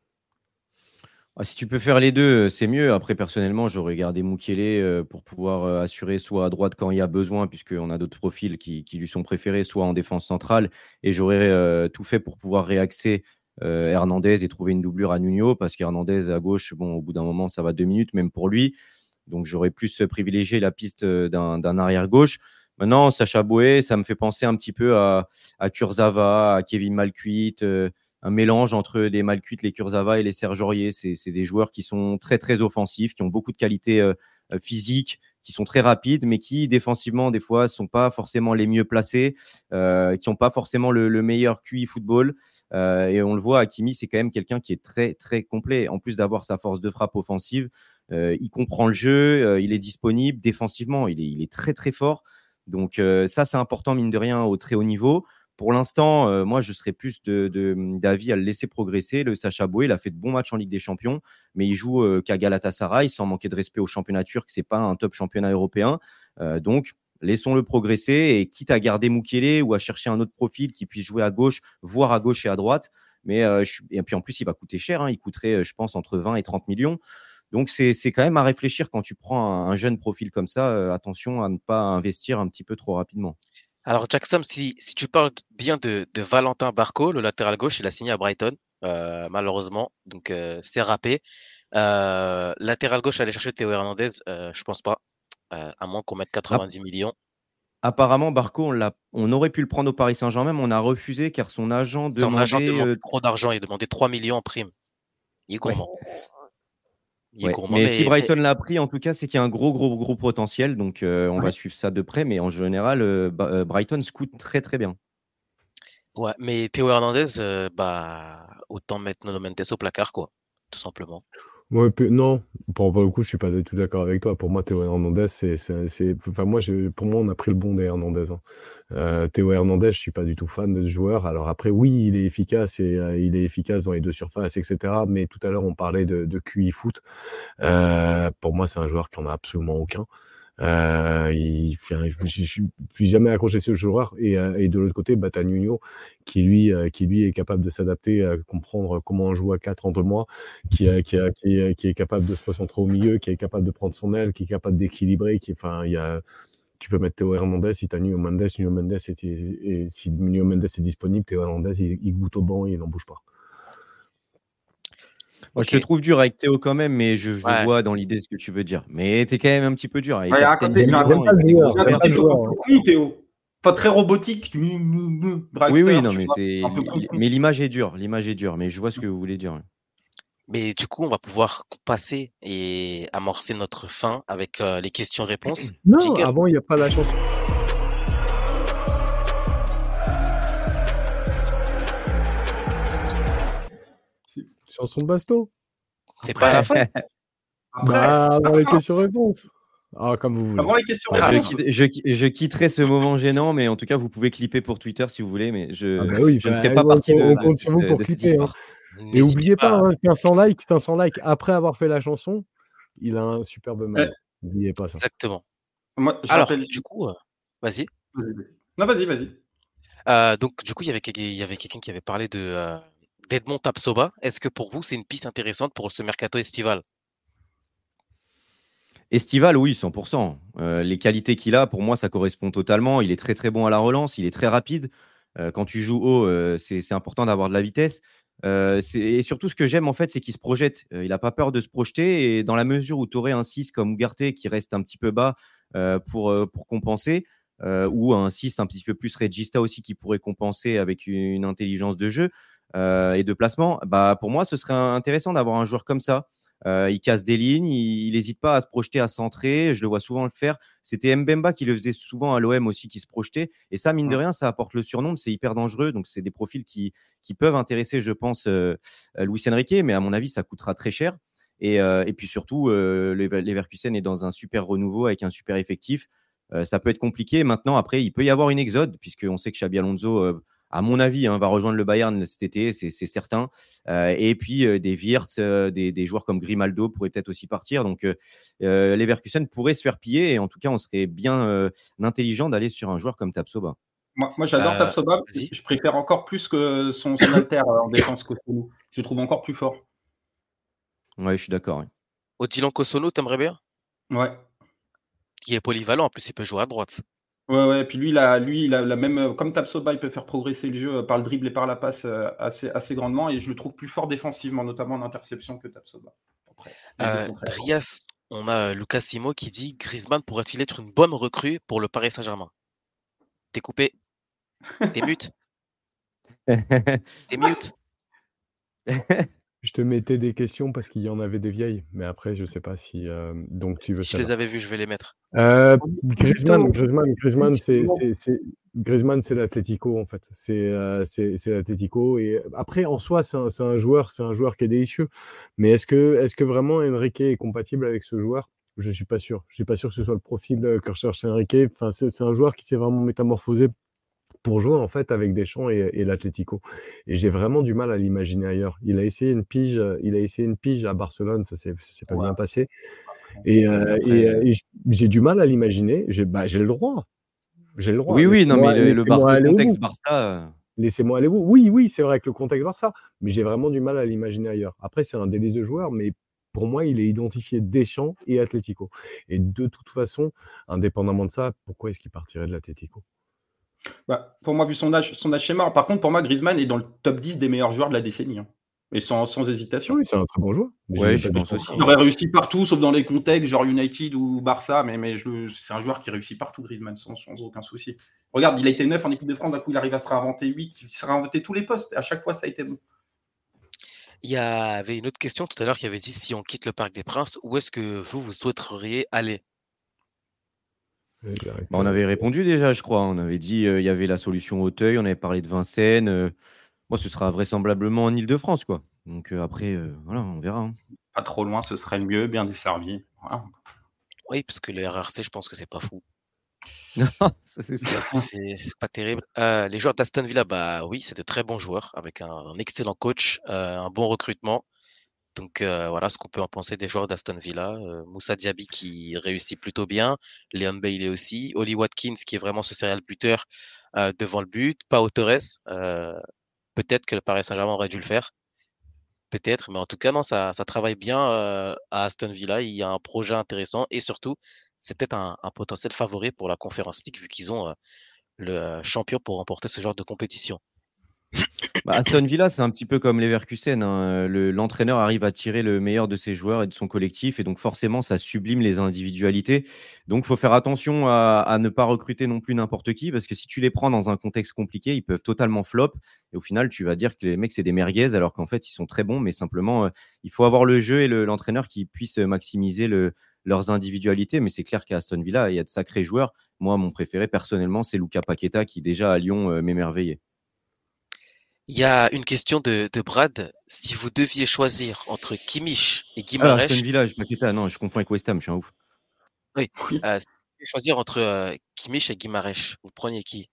Si tu peux faire les deux, c'est mieux. Après, personnellement, j'aurais gardé Mukiele pour pouvoir assurer soit à droite quand il y a besoin, puisqu'on a d'autres profils qui lui sont préférés, soit en défense centrale. Et j'aurais tout fait pour pouvoir réaxer Hernandez et trouver une doublure à Nuno, parce qu'Hernandez à gauche, bon, au bout d'un moment, ça va 2 minutes, même pour lui. Donc, j'aurais plus privilégié la piste d'un arrière-gauche. Maintenant, Sacha Boey, ça me fait penser un petit peu à Kurzawa, à Kevin Malcuit, un mélange entre les Malcuit, les Kurzawa et les Serge Aurier. C'est des joueurs qui sont très, très offensifs, qui ont beaucoup de qualités physiques, qui sont très rapides, mais qui, défensivement, des fois, ne sont pas forcément les mieux placés, qui n'ont pas forcément le meilleur QI football. Et on le voit, Hakimi, c'est quand même quelqu'un qui est très, très complet. En plus d'avoir sa force de frappe offensive, il comprend le jeu, il est disponible défensivement, il est très, très fort. Donc, ça, c'est important, mine de rien, au très haut niveau. Pour l'instant, moi, je serais plus d'avis à le laisser progresser. Le Sacha Boey, il a fait de bons matchs en Ligue des Champions, mais il joue qu'à Galatasaray, sans manquer de respect au championnat turc. Ce n'est pas un top championnat européen. Donc, laissons-le progresser et quitte à garder Mukiele ou à chercher un autre profil qui puisse jouer à gauche, voire à gauche et à droite. Mais, et puis en plus, il va coûter cher. Hein. Il coûterait, je pense, entre 20 et 30 millions. Donc, c'est quand même à réfléchir quand tu prends un jeune profil comme ça. Attention à ne pas investir un petit peu trop rapidement. Alors, Jackson, si tu parles bien de Valentin Barco, le latéral gauche, il a signé à Brighton, malheureusement. Donc, c'est râpé. Latéral gauche, aller chercher Théo Hernandez, je pense pas. À moins qu'on mette 90 millions. Apparemment, Barco, on aurait pu le prendre au Paris Saint-Germain, mais on a refusé car son agent demandait trop d'argent. Il demandait 3 millions en prime. Il est gourmand. Ouais. Mais si Brighton l'a pris, en tout cas, c'est qu'il y a un gros potentiel. Donc, on va suivre ça de près. Mais en général, Brighton scoute très, très bien. Ouais, mais Théo Hernandez, autant mettre Nuno Mendes au placard, quoi, tout simplement. Ouais, non, pour le coup, je suis pas du tout d'accord avec toi. Pour moi, Théo Hernandez, pour moi, on a pris le bon des Hernandez. Hein. Théo Hernandez, je suis pas du tout fan de ce joueur. Alors après, oui, il est efficace et il est efficace dans les deux surfaces, etc. Mais tout à l'heure, on parlait de QI foot. Pour moi, c'est un joueur qui en a absolument aucun. Je suis jamais accroché ce joueur et de l'autre côté, t'as Nuno qui lui est capable de s'adapter, à comprendre comment on joue à 4 entre moi, qui est capable de se recentrer au milieu, qui est capable de prendre son aile, qui est capable d'équilibrer, tu peux mettre Théo Hernandez si t'as Nuno Mendes si Nuno Mendes est disponible, Théo Hernandez il goûte au banc et il n'en bouge pas. Je te trouve dur avec Théo quand même, mais je vois dans l'idée ce que tu veux dire. Mais t'es quand même un petit peu dur. Il a un côté con, Théo. Enfin, très robotique. Oui, non, mais l'image est dure. Mais je vois ce que vous voulez dire. Mais du coup, on va pouvoir passer et amorcer notre fin avec les questions-réponses. Non, avant, il n'y a pas la chanson. Chanson de Basto. C'est pas à la fin. Avant les questions-réponses. Comme vous voulez. Avant les questions-réponses. Je quitterai ce moment gênant, mais en tout cas, vous pouvez clipper pour Twitter si vous voulez, mais je ne ferai pas partie de. On compte sur vous pour clipper. Et n'oubliez pas, 500 likes après avoir fait la chanson, il a un superbe mail. N'oubliez pas ça. Exactement. Alors, du coup, vas-y. Non, vas-y. Donc, du coup, il y avait quelqu'un qui avait parlé de d'Edmond Tapsoba. Est-ce que pour vous, c'est une piste intéressante pour ce mercato estival? Estival, oui, 100%. Les qualités qu'il a, pour moi, ça correspond totalement. Il est très, très bon à la relance, il est très rapide. Quand tu joues haut, c'est important d'avoir de la vitesse. Et surtout, ce que j'aime, en fait, c'est qu'il se projette. Il n'a pas peur de se projeter. Et dans la mesure où tu aurais un 6 comme Ugarte qui reste un petit peu bas pour compenser, ou un 6 un petit peu plus Regista aussi qui pourrait compenser avec une intelligence de jeu et de placement, bah, pour moi, ce serait intéressant d'avoir un joueur comme ça. Il casse des lignes, il n'hésite pas à se projeter, à centrer. Je le vois souvent le faire. C'était Mbemba qui le faisait souvent à l'OM aussi, qui se projetait. Et ça, mine de rien, ça apporte le surnombre. C'est hyper dangereux. Donc, c'est des profils qui peuvent intéresser, je pense, Luis Enrique. Mais à mon avis, ça coûtera très cher. Et puis surtout, Leverkusen est dans un super renouveau avec un super effectif. Ça peut être compliqué. Maintenant, après, il peut y avoir une exode, puisqu'on sait que Xabi Alonso, à mon avis, va rejoindre le Bayern cet été, c'est certain. Et puis, des Wirtz, des joueurs comme Grimaldo pourraient peut-être aussi partir. Donc, Leverkusen pourrait se faire piller. Et en tout cas, on serait bien intelligent d'aller sur un joueur comme Tapsoba. Moi j'adore Tapsoba. Vas-y. Je préfère encore plus que son alter en défense qu'Okonou. Je le trouve encore plus fort. Ouais, je suis d'accord. Ouais. Odilon Kosono, t'aimerais bien? Ouais. Qui est polyvalent, en plus, il peut jouer à droite. Ouais. Puis lui, il a la même. Comme Tapsoba, il peut faire progresser le jeu par le dribble et par la passe assez grandement. Et je le trouve plus fort défensivement, notamment en interception que Tapsoba. Après, Rias, on a Lucas Simo qui dit Griezmann pourrait-il être une bonne recrue pour le Paris Saint-Germain? T'es coupé? T'es mute? T'es mute? Je te mettais des questions parce qu'il y en avait des vieilles, mais après, je sais pas si. Donc, tu veux Si je les avais vues, je vais les mettre. Griezmann, c'est l'Atlético en fait. C'est l'Atlético et après en soi c'est un joueur qui est délicieux. Mais est-ce que vraiment Enrique est compatible avec ce joueur? Je suis pas sûr. Je suis pas sûr que ce soit le profil que recherche Enrique. Enfin, c'est un joueur qui s'est vraiment métamorphosé pour jouer en fait avec Deschamps et l'Atlético. Et j'ai vraiment du mal à l'imaginer ailleurs. Il a essayé une pige à Barcelone, ça s'est pas bien passé. Et j'ai du mal à l'imaginer. J'ai le droit. Oui, non, mais le contexte Barça. Barça. Laissez-moi aller où? Oui, c'est vrai que le contexte Barça, mais j'ai vraiment du mal à l'imaginer ailleurs. Après, c'est un délice de joueur, mais pour moi, il est identifié Deschamps et Atlético. Et de toute façon, indépendamment de ça, pourquoi est-ce qu'il partirait de l'Atlético? Bah, pour moi, vu son âge, c'est mort. Par contre, pour moi, Griezmann est dans le top 10 des meilleurs joueurs de la décennie. Hein. Et sans hésitation. Oui, c'est un très bon joueur. Ouais, je pense aussi. Il aurait réussi partout, sauf dans les contextes, genre United ou Barça, mais c'est un joueur qui réussit partout, Griezmann, sans aucun souci. Regarde, il a été 9 en équipe de France, d'un coup, il arrive à se réinventer 8, il s'est réinventé tous les postes. À chaque fois, ça a été bon. Il y avait une autre question tout à l'heure qui avait dit si on quitte le Parc des Princes, où est-ce que vous souhaiteriez aller? On avait répondu déjà, je crois. On avait dit il y avait la solution Auteuil, on avait parlé de Vincennes. Moi, ce sera vraisemblablement en Île-de-France, quoi. Donc après, voilà, on verra. Hein. Pas trop loin, ce serait le mieux, bien desservi. Voilà. Oui, parce que le RRC, je pense que c'est pas fou. Non, ça c'est sûr. C'est pas terrible. Les joueurs d'Aston Villa, bah oui, c'est de très bons joueurs avec un excellent coach, un bon recrutement. Donc voilà ce qu'on peut en penser des joueurs d'Aston Villa. Moussa Diaby qui réussit plutôt bien, Leon Bailey aussi, Oli Watkins qui est vraiment ce serial buteur devant le but, Pau Torres. Peut-être que le Paris Saint-Germain aurait dû le faire, peut-être, mais en tout cas non, ça travaille bien à Aston Villa. Il y a un projet intéressant et surtout, c'est peut-être un potentiel favori pour la Conference League vu qu'ils ont le champion pour remporter ce genre de compétition. Aston Villa, c'est un petit peu comme Leverkusen. Hein. L'entraîneur arrive à tirer le meilleur de ses joueurs et de son collectif. Et donc, forcément, ça sublime les individualités. Donc, il faut faire attention à ne pas recruter non plus n'importe qui. Parce que si tu les prends dans un contexte compliqué, ils peuvent totalement flop. Et au final, tu vas dire que les mecs, c'est des merguez. Alors qu'en fait, ils sont très bons. Mais simplement, il faut avoir le jeu et l'entraîneur qui puisse maximiser leurs individualités. Mais c'est clair qu'à Aston Villa, il y a de sacrés joueurs. Moi, mon préféré, personnellement, c'est Luka Paqueta qui, déjà à Lyon, m'émerveillait. Il y a une question de Brad. Si vous deviez choisir entre Kimmich et Alors, Guimarães, Aston Villa, Paqueta, non, je confonds avec West Ham, je suis un ouf. si vous deviez choisir entre Kimmich et Guimarães, vous preniez qui?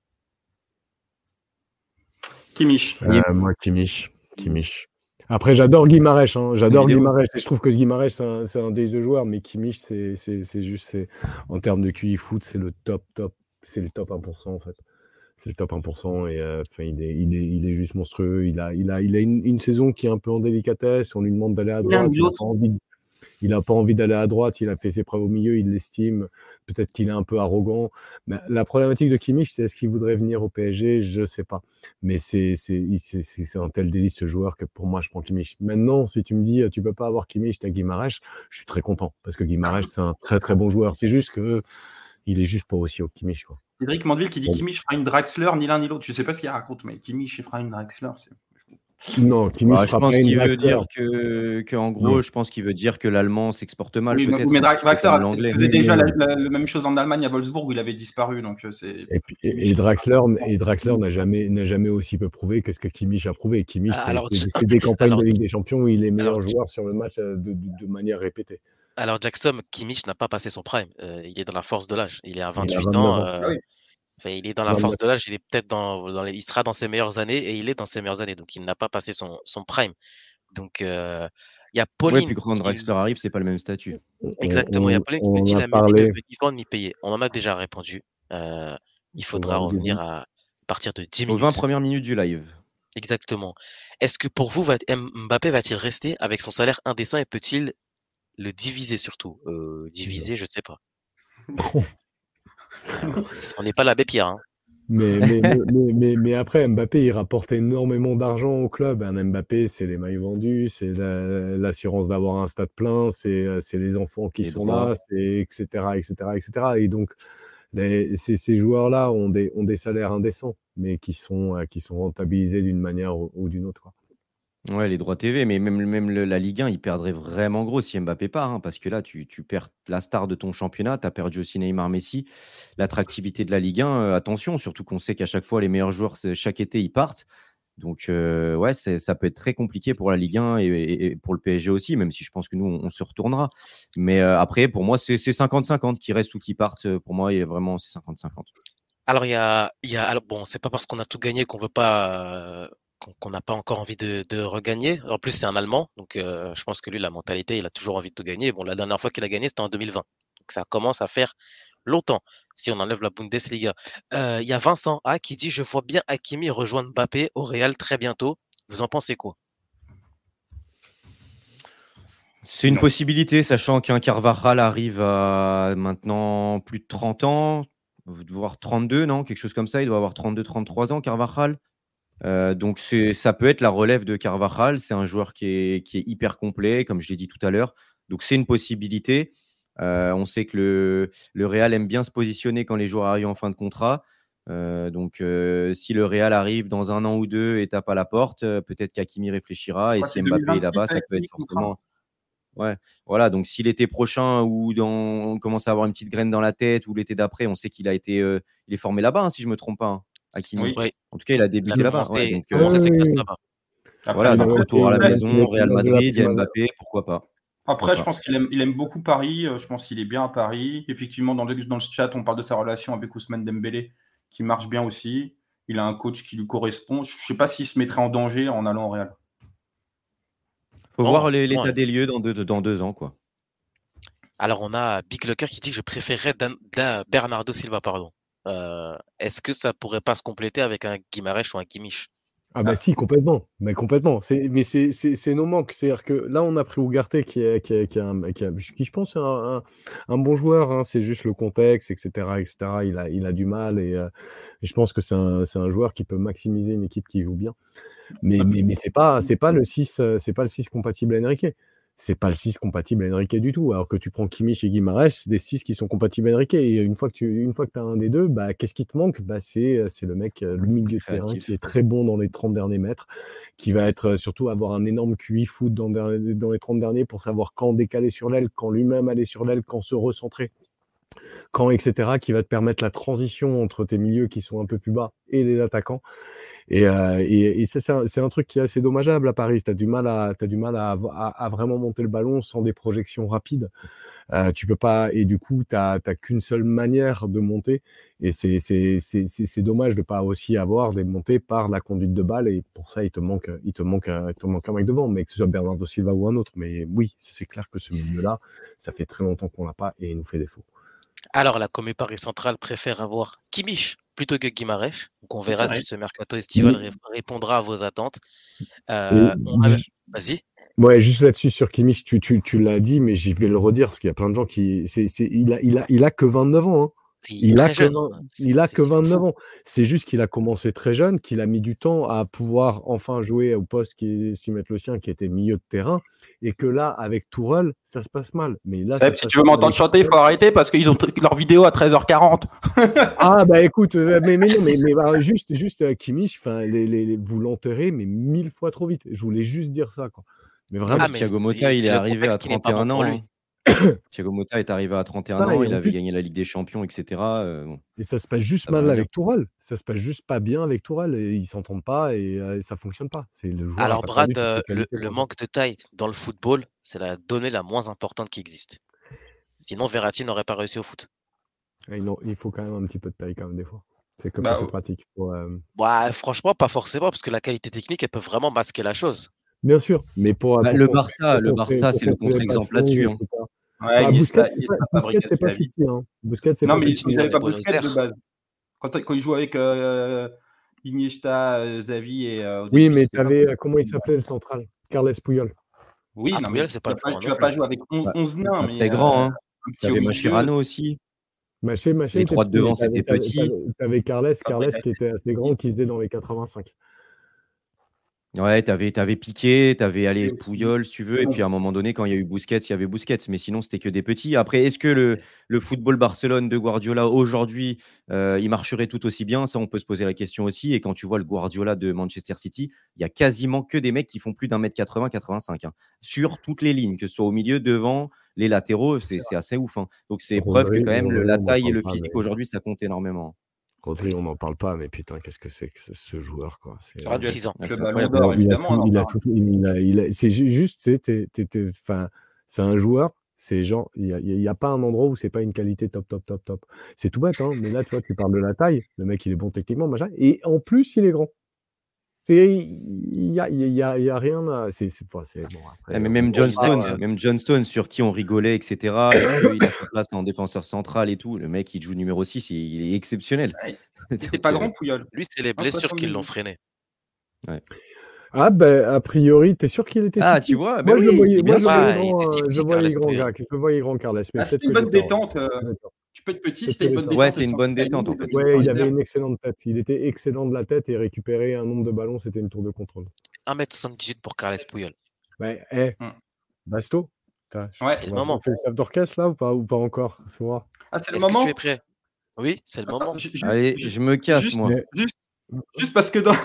Kimmich. Moi, Kimmich. Après, j'adore Guimarães. Hein. J'adore Guimarães. Je trouve que Guimarães, c'est un des deux joueurs, mais Kimmich, c'est juste, en termes de QI foot, c'est le top. C'est le top 1% en fait. C'est le top 1%. Et il est juste monstrueux. Il a une saison qui est un peu en délicatesse. On lui demande d'aller à droite. Il n'a pas envie d'aller à droite. Il a fait ses preuves au milieu. Il l'estime. Peut-être qu'il est un peu arrogant. Mais la problématique de Kimmich, c'est est-ce qu'il voudrait venir au PSG? Je ne sais pas. Mais c'est un tel délice, ce joueur, que pour moi, je prends Kimmich. Maintenant, si tu me dis, tu peux pas avoir Kimmich, t'as Guimarães, je suis très content. Parce que Guimarães, c'est un très, très bon joueur. C'est juste que il est juste pas aussi haut que Kimmich, quoi. Cédric Mandeville qui dit Bon. Kimmich fera une Draxler, ni l'un ni l'autre. Je sais pas ce qu'il raconte, mais Kimmich fera une Draxler, c'est... Non, Kimmich Je fera pense pas une qu'il veut Draxler. dire que en gros, Non. je pense qu'il veut dire que l'allemand s'exporte mal, Oui, peut-être. mais un petit peu Draxler comme l'anglais. faisait déjà la même chose en Allemagne à Wolfsburg où il avait disparu, donc c'est. Et Draxler n'a jamais aussi peu prouvé que ce que Kimmich a prouvé. Kimmich, c'est des campagnes de Ligue des Champions où il est meilleur joueur sur le match de manière répétée. Alors, Jackson, Kimmich n'a pas passé son prime. Il est dans la force de l'âge. Il est à Il a 28 29 ans. ans. Il est dans la force 29. de l'âge. Il est peut-être il sera dans ses meilleures années et il est dans ses meilleures années. Donc, il n'a pas passé son prime. Donc, il y a Ouais, Pauline. puis quand Draxler arrive, c'est pas le même statut. Exactement. Il y a Pauline qui me dit On a la mairie ne parlé. veut ni vendre ni payer. On en a déjà répondu. Il faudra revenir à partir de 10 Aux 20 minutes. premières minutes du live. Exactement. Est-ce que pour vous, Mbappé va-t-il rester avec son salaire indécent et peut-il le diviser surtout? Diviser, je sais pas. On n'est pas l'abbé Pierre, hein. Mais après, Mbappé, il rapporte énormément d'argent au club. Un Mbappé, c'est les maillots vendus, c'est l'assurance d'avoir un stade plein, c'est les enfants qui sont là, c'est etc., etc., etc. Et donc, ces joueurs-là ont des salaires indécents, mais qui sont rentabilisés d'une manière ou d'une autre, quoi. Ouais, les droits TV, mais même la Ligue 1, il perdrait vraiment gros si Mbappé part, hein, parce que là, tu perds la star de ton championnat, tu as perdu aussi Neymar, Messi. L'attractivité de la Ligue 1, attention, surtout qu'on sait qu'à chaque fois, les meilleurs joueurs, chaque été, ils partent. Donc, ouais, ça peut être très compliqué pour la Ligue 1 et pour le PSG aussi, même si je pense que nous, on se retournera. Mais après, pour moi, c'est 50-50 qui restent ou qui partent. Pour moi, vraiment, c'est 50-50. Alors, alors, bon, c'est pas parce qu'on a tout gagné qu'on veut pas, qu'on n'a pas encore envie de regagner. En plus, c'est un Allemand, donc je pense que lui, la mentalité, il a toujours envie de tout gagner. Bon, la dernière fois qu'il a gagné, c'était en 2020. Donc ça commence à faire longtemps, si on enlève la Bundesliga. Il y a Vincent A qui dit: je vois bien Hakimi rejoindre Mbappé au Real très bientôt. Vous en pensez quoi? C'est une possibilité, sachant qu'un Carvajal arrive à maintenant plus de 30 ans, voire 32, non? Quelque chose comme ça. Il doit avoir 32-33 ans, Carvajal. Donc ça peut être la relève de Carvajal. C'est un joueur qui est hyper complet, comme je l'ai dit tout à l'heure. Donc c'est une possibilité. On sait que le Real aime bien se positionner quand les joueurs arrivent en fin de contrat. Donc si le Real arrive dans 1 an ou 2 et tape à la porte, peut-être qu'Hakimi réfléchira. Et si Mbappé est là-bas, ça peut être forcément... Ouais, voilà. Donc si l'été prochain ou on commence à avoir une petite graine dans la tête, ou l'été d'après, on sait qu'il a été, il est formé là-bas, hein, si je me trompe pas, hein, Hakimi. Oui. En tout cas, il a débuté là-bas. Ouais, donc, commencé ses classes là-bas. Voilà, donc retour à la maison, Real Madrid, il y a Mbappé, pourquoi pas. Après, je pense qu'il aime beaucoup Paris. Je pense qu'il est bien à Paris. Effectivement, dans le chat, on parle de sa relation avec Ousmane Dembélé, qui marche bien aussi. Il a un coach qui lui correspond. Je ne sais pas s'il se mettrait en danger en allant au Real. Faut voir l'état des lieux dans 2 ans, quoi. Alors, on a Big Locker qui dit que je préférerais Bernardo Silva, pardon. Est-ce que ça pourrait pas se compléter avec un Guimarães ou un Kimmich? Ah bah si, complètement. Mais complètement. C'est nos manques. C'est-à-dire que là, on a pris Ugarte qui je pense, un bon joueur, hein. C'est juste le contexte, etc., etc. Il a du mal et je pense que c'est un joueur qui peut maximiser une équipe qui joue bien. Mais c'est pas le 6, c'est pas le 6 compatible à Enrique. C'est pas le 6 compatible à Enrique du tout. Alors que tu prends Kimmich et Guimarães, c'est des 6 qui sont compatibles à Enrique. Et une fois que tu as un des deux, bah, qu'est-ce qui te manque? Bah, c'est le mec, le milieu de terrain qui est très bon dans les 30 derniers mètres, qui va être surtout avoir un énorme QI foot dans les 30 derniers pour savoir quand décaler sur l'aile, quand lui-même aller sur l'aile, quand se recentrer, quand, etc., qui va te permettre la transition entre tes milieux qui sont un peu plus bas et les attaquants. Et ça, c'est un truc qui est assez dommageable à Paris. T'as du mal à vraiment monter le ballon sans des projections rapides. Tu peux pas, et du coup, t'as qu'une seule manière de monter. Et c'est dommage de pas aussi avoir des montées par la conduite de balle. Et pour ça, il te manque un mec devant, mais que ce soit Bernardo Silva ou un autre. Mais oui, c'est clair que ce milieu-là, ça fait très longtemps qu'on l'a pas et il nous fait défaut. Alors, la commu Paris Centrale préfère avoir Kimmich plutôt que Guimarães. Donc, on C'est verra vrai. si ce mercato estival Mais- répondra à vos attentes. et On a... ju- Vas-y. ouais, juste là-dessus sur Kimmich, tu l'as dit, mais j'y vais le redire parce qu'il y a plein de gens qui. Il a que 29 ans. Hein. Il est très jeune. Hein. Il a que C'est 29 fou. ans. C'est juste qu'il a commencé très jeune, qu'il a mis du temps à pouvoir enfin jouer au poste qui estime être le sien, qui était milieu de terrain, et que là, avec Tourelle, ça se passe mal. Mais là, ça Seb, se si passe tu veux mal m'entendre avec chanter, il faut Tourelle. arrêter parce qu'ils ont leur vidéo à 13h40. Ah bah écoute, mais non, mais bah, juste Kimmich, enfin, vous l'enterrez, mais 1000 fois trop vite. Je voulais juste dire ça, quoi. Mais Ouais, vraiment, Ah, puis mais Thiago Motta, il c'est est le arrivé à contexte qui n'est pas bon 31 pour ans. lui. Hein. Thiago Motta est arrivé à 31 ça, ans, et il en avait plus, gagné la Ligue des Champions, etc. Bon, et ça se passe juste ça va mal venir. avec Tourelle. Ça se passe juste pas bien avec Tourelle. Et ils s'entendent pas et ça fonctionne pas. C'est le joueur a Alors, pas Brad, perdu toutes les le qualités. Quoi. manque de taille dans le football, c'est la donnée la moins importante qui existe. Sinon, Verratti n'aurait pas réussi au foot. Et non, il faut quand même un petit peu de taille quand même des fois. C'est que Bah, pas c'est pratique. Bah, franchement, pas forcément, parce que la qualité technique, elle peut vraiment masquer la chose. Bien sûr, mais pour Bah, le Barça, pour c'est le construire les contre-exemple passions, là-dessus. Hein. etc. ouais, Bah, Busquets, Iniesta Busquets, c'est fabriquait pas la si vie. petit. Hein. Busquets, c'est Non, pas mais si Oui, petit. vous il n'avez vient de pas Buenos Busquets de Aires. base. Quand il jouait avec Iniesta, Xavi et au Oui, début, mais c'était pas t'avais, Busquets. comment il s'appelait le central? Carles Puyol. Oui, Ah, non, Puyol, mais c'est pas le plus grand tu non vas pas plus. jouer avec Bah, 11 nains, pas mais très grand. Hein. un petit au T'avais milieu. Mascherano aussi. Maché Les était trois petit, de devant, mais c'était petit. t'avais Carles Après, qui était assez grand, qui faisait dans les 85. Ouais, t'avais Piqué, t'avais et allez, aussi. Puyol, si tu veux. Et puis à un Bon, moment donné, quand il y a eu Busquets, il y avait Busquets. Mais sinon, c'était que des petits. Après, est-ce que le football Barcelone de Guardiola aujourd'hui, il marcherait tout aussi bien? Ça, on peut se poser la question aussi. Et quand tu vois le Guardiola de Manchester City, il y a quasiment que des mecs qui font plus d'1m80, 85. Hein, sur toutes les lignes, que ce soit au milieu, devant, les latéraux, c'est assez ouf. Hein. Donc, c'est preuve que quand même, Rodri, la on n'en taille et parle le pas, mais physique aujourd'hui, ça compte énormément. Rodri, on n'en parle pas, mais putain, qu'est-ce que c'est que ce joueur, quoi. 26 ans. Ouais, le c'est ballon incroyable. d'or, évidemment, on en Il a parle. tout, c'est juste, enfin, c'est un joueur, c'est genre, il y a pas un endroit où c'est pas une qualité top, top, top, top. C'est tout bête, hein, mais là, tu vois, tu parles de la taille, le mec, il est bon techniquement, machin, et en plus, il est grand. Il y a rien à, bon, après, Mais on même peut John pas, Stones, même John Stones, sur qui on rigolait, etc. Est-ce qu'il a sa place en défenseur central et tout? Le mec, il joue numéro 6, il est exceptionnel. Ouais, il était Donc, pas grand, Puyol. Lui, c'est les blessures qui l'ont 1,72. freiné. ouais. Ah ben a priori, t'es sûr qu'il était si Ah, tu petit? vois, Moi, je le oui, voyais, mais bien sûr. Il était si je petit, le voyais Carles grand, Puyol. gars, je le voyais grand, Carles, mais Ah, peut-être c'était une que j'ai bonne tort. détente. J'ai tort. Tu peux être petit Peut-être si t'as que une j'ai bonne tort. Ouais, détente c'est et une sans bonne timing, détente, en les fait. autres, Ouais, ils il les avait airs. une excellente tête. Il était excellent de la tête et récupérer un nombre de ballons, c'était une tour de contrôle. 1m78 pour Carles Puyol. Ouais, Basto, Ouais. C'est le on moment. fait le chef d'orchestre là ou pas encore? Soir. Ah, c'est le Est-ce que tu es moment? prêt? Oui, c'est le Attends, moment. Allez, je me casse, juste, moi. Mais juste, juste parce que dans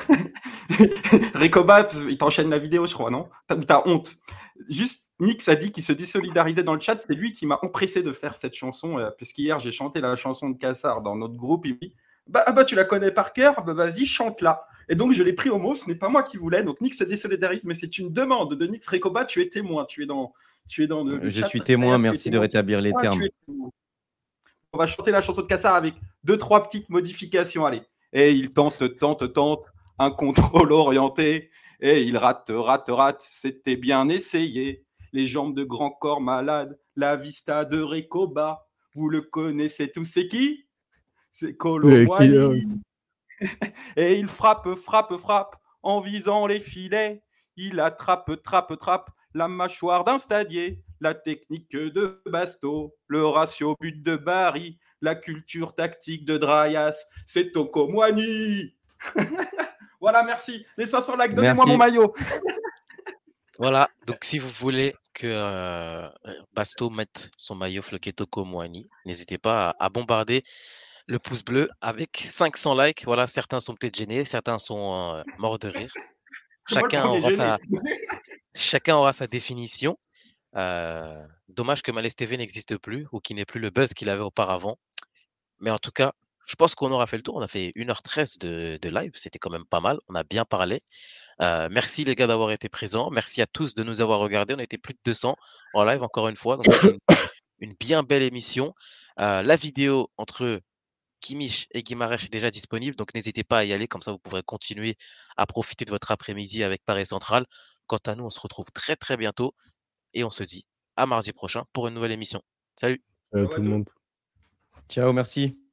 Recoba, il t'enchaîne la vidéo, je crois, non? Ou t'as honte. Juste, Nix a dit qu'il se désolidarisait dans le chat. C'est lui qui m'a empressé de faire cette chanson, puisqu'hier j'ai chanté la chanson de Cassard dans notre groupe. Il me dit bah tu la connais par cœur, bah vas-y, chante-la. Et donc je l'ai pris au mot, ce n'est pas moi qui voulais. Donc Nix se désolidarise, mais c'est une demande de Nix Recoba. Tu es témoin, tu es dans le Je chat. suis témoin, D'ailleurs, tu es merci de témoin. rétablir les Tu termes. es témoin. On va chanter la chanson de Cassard avec 2-3 petites modifications. Allez. Et il tente un contrôle orienté. Et il rate. C'était bien essayé. Les jambes de grand corps malade. La vista de Recoba. Vous le connaissez tous, c'est qui? C'est Kolo Muani. Et il frappe en visant les filets. Il attrape la mâchoire d'un stadier. La technique de Basto, le ratio but de Barry, la culture tactique de Drayas, c'est Toko Muani. Voilà, merci. Les 500 likes, donnez-moi Merci. mon maillot. Voilà, donc si vous voulez que Basto mette son maillot floqué Toko Muani, n'hésitez pas à bombarder le pouce bleu avec 500 likes. Voilà, certains sont peut-être gênés, certains sont morts de rire. C'est moi le premier gêné. Chacun aura sa définition. Dommage que Malaise TV n'existe plus ou qu'il n'ait plus le buzz qu'il avait auparavant. Mais en tout cas, je pense qu'on aura fait le tour. On a fait 1h13 de live. C'était quand même pas mal. On a bien parlé. Merci les gars d'avoir été présents. Merci à tous de nous avoir regardés. On a été plus de 200 en live encore une fois. Donc c'était une bien belle émission. La vidéo entre Kimmich et Guimarães est déjà disponible. Donc n'hésitez pas à y aller. Comme ça, vous pourrez continuer à profiter de votre après-midi avec Paris Central. Quant à nous, on se retrouve très très bientôt. Et on se dit à mardi prochain pour une nouvelle émission. Salut! tout le monde. Ciao, merci.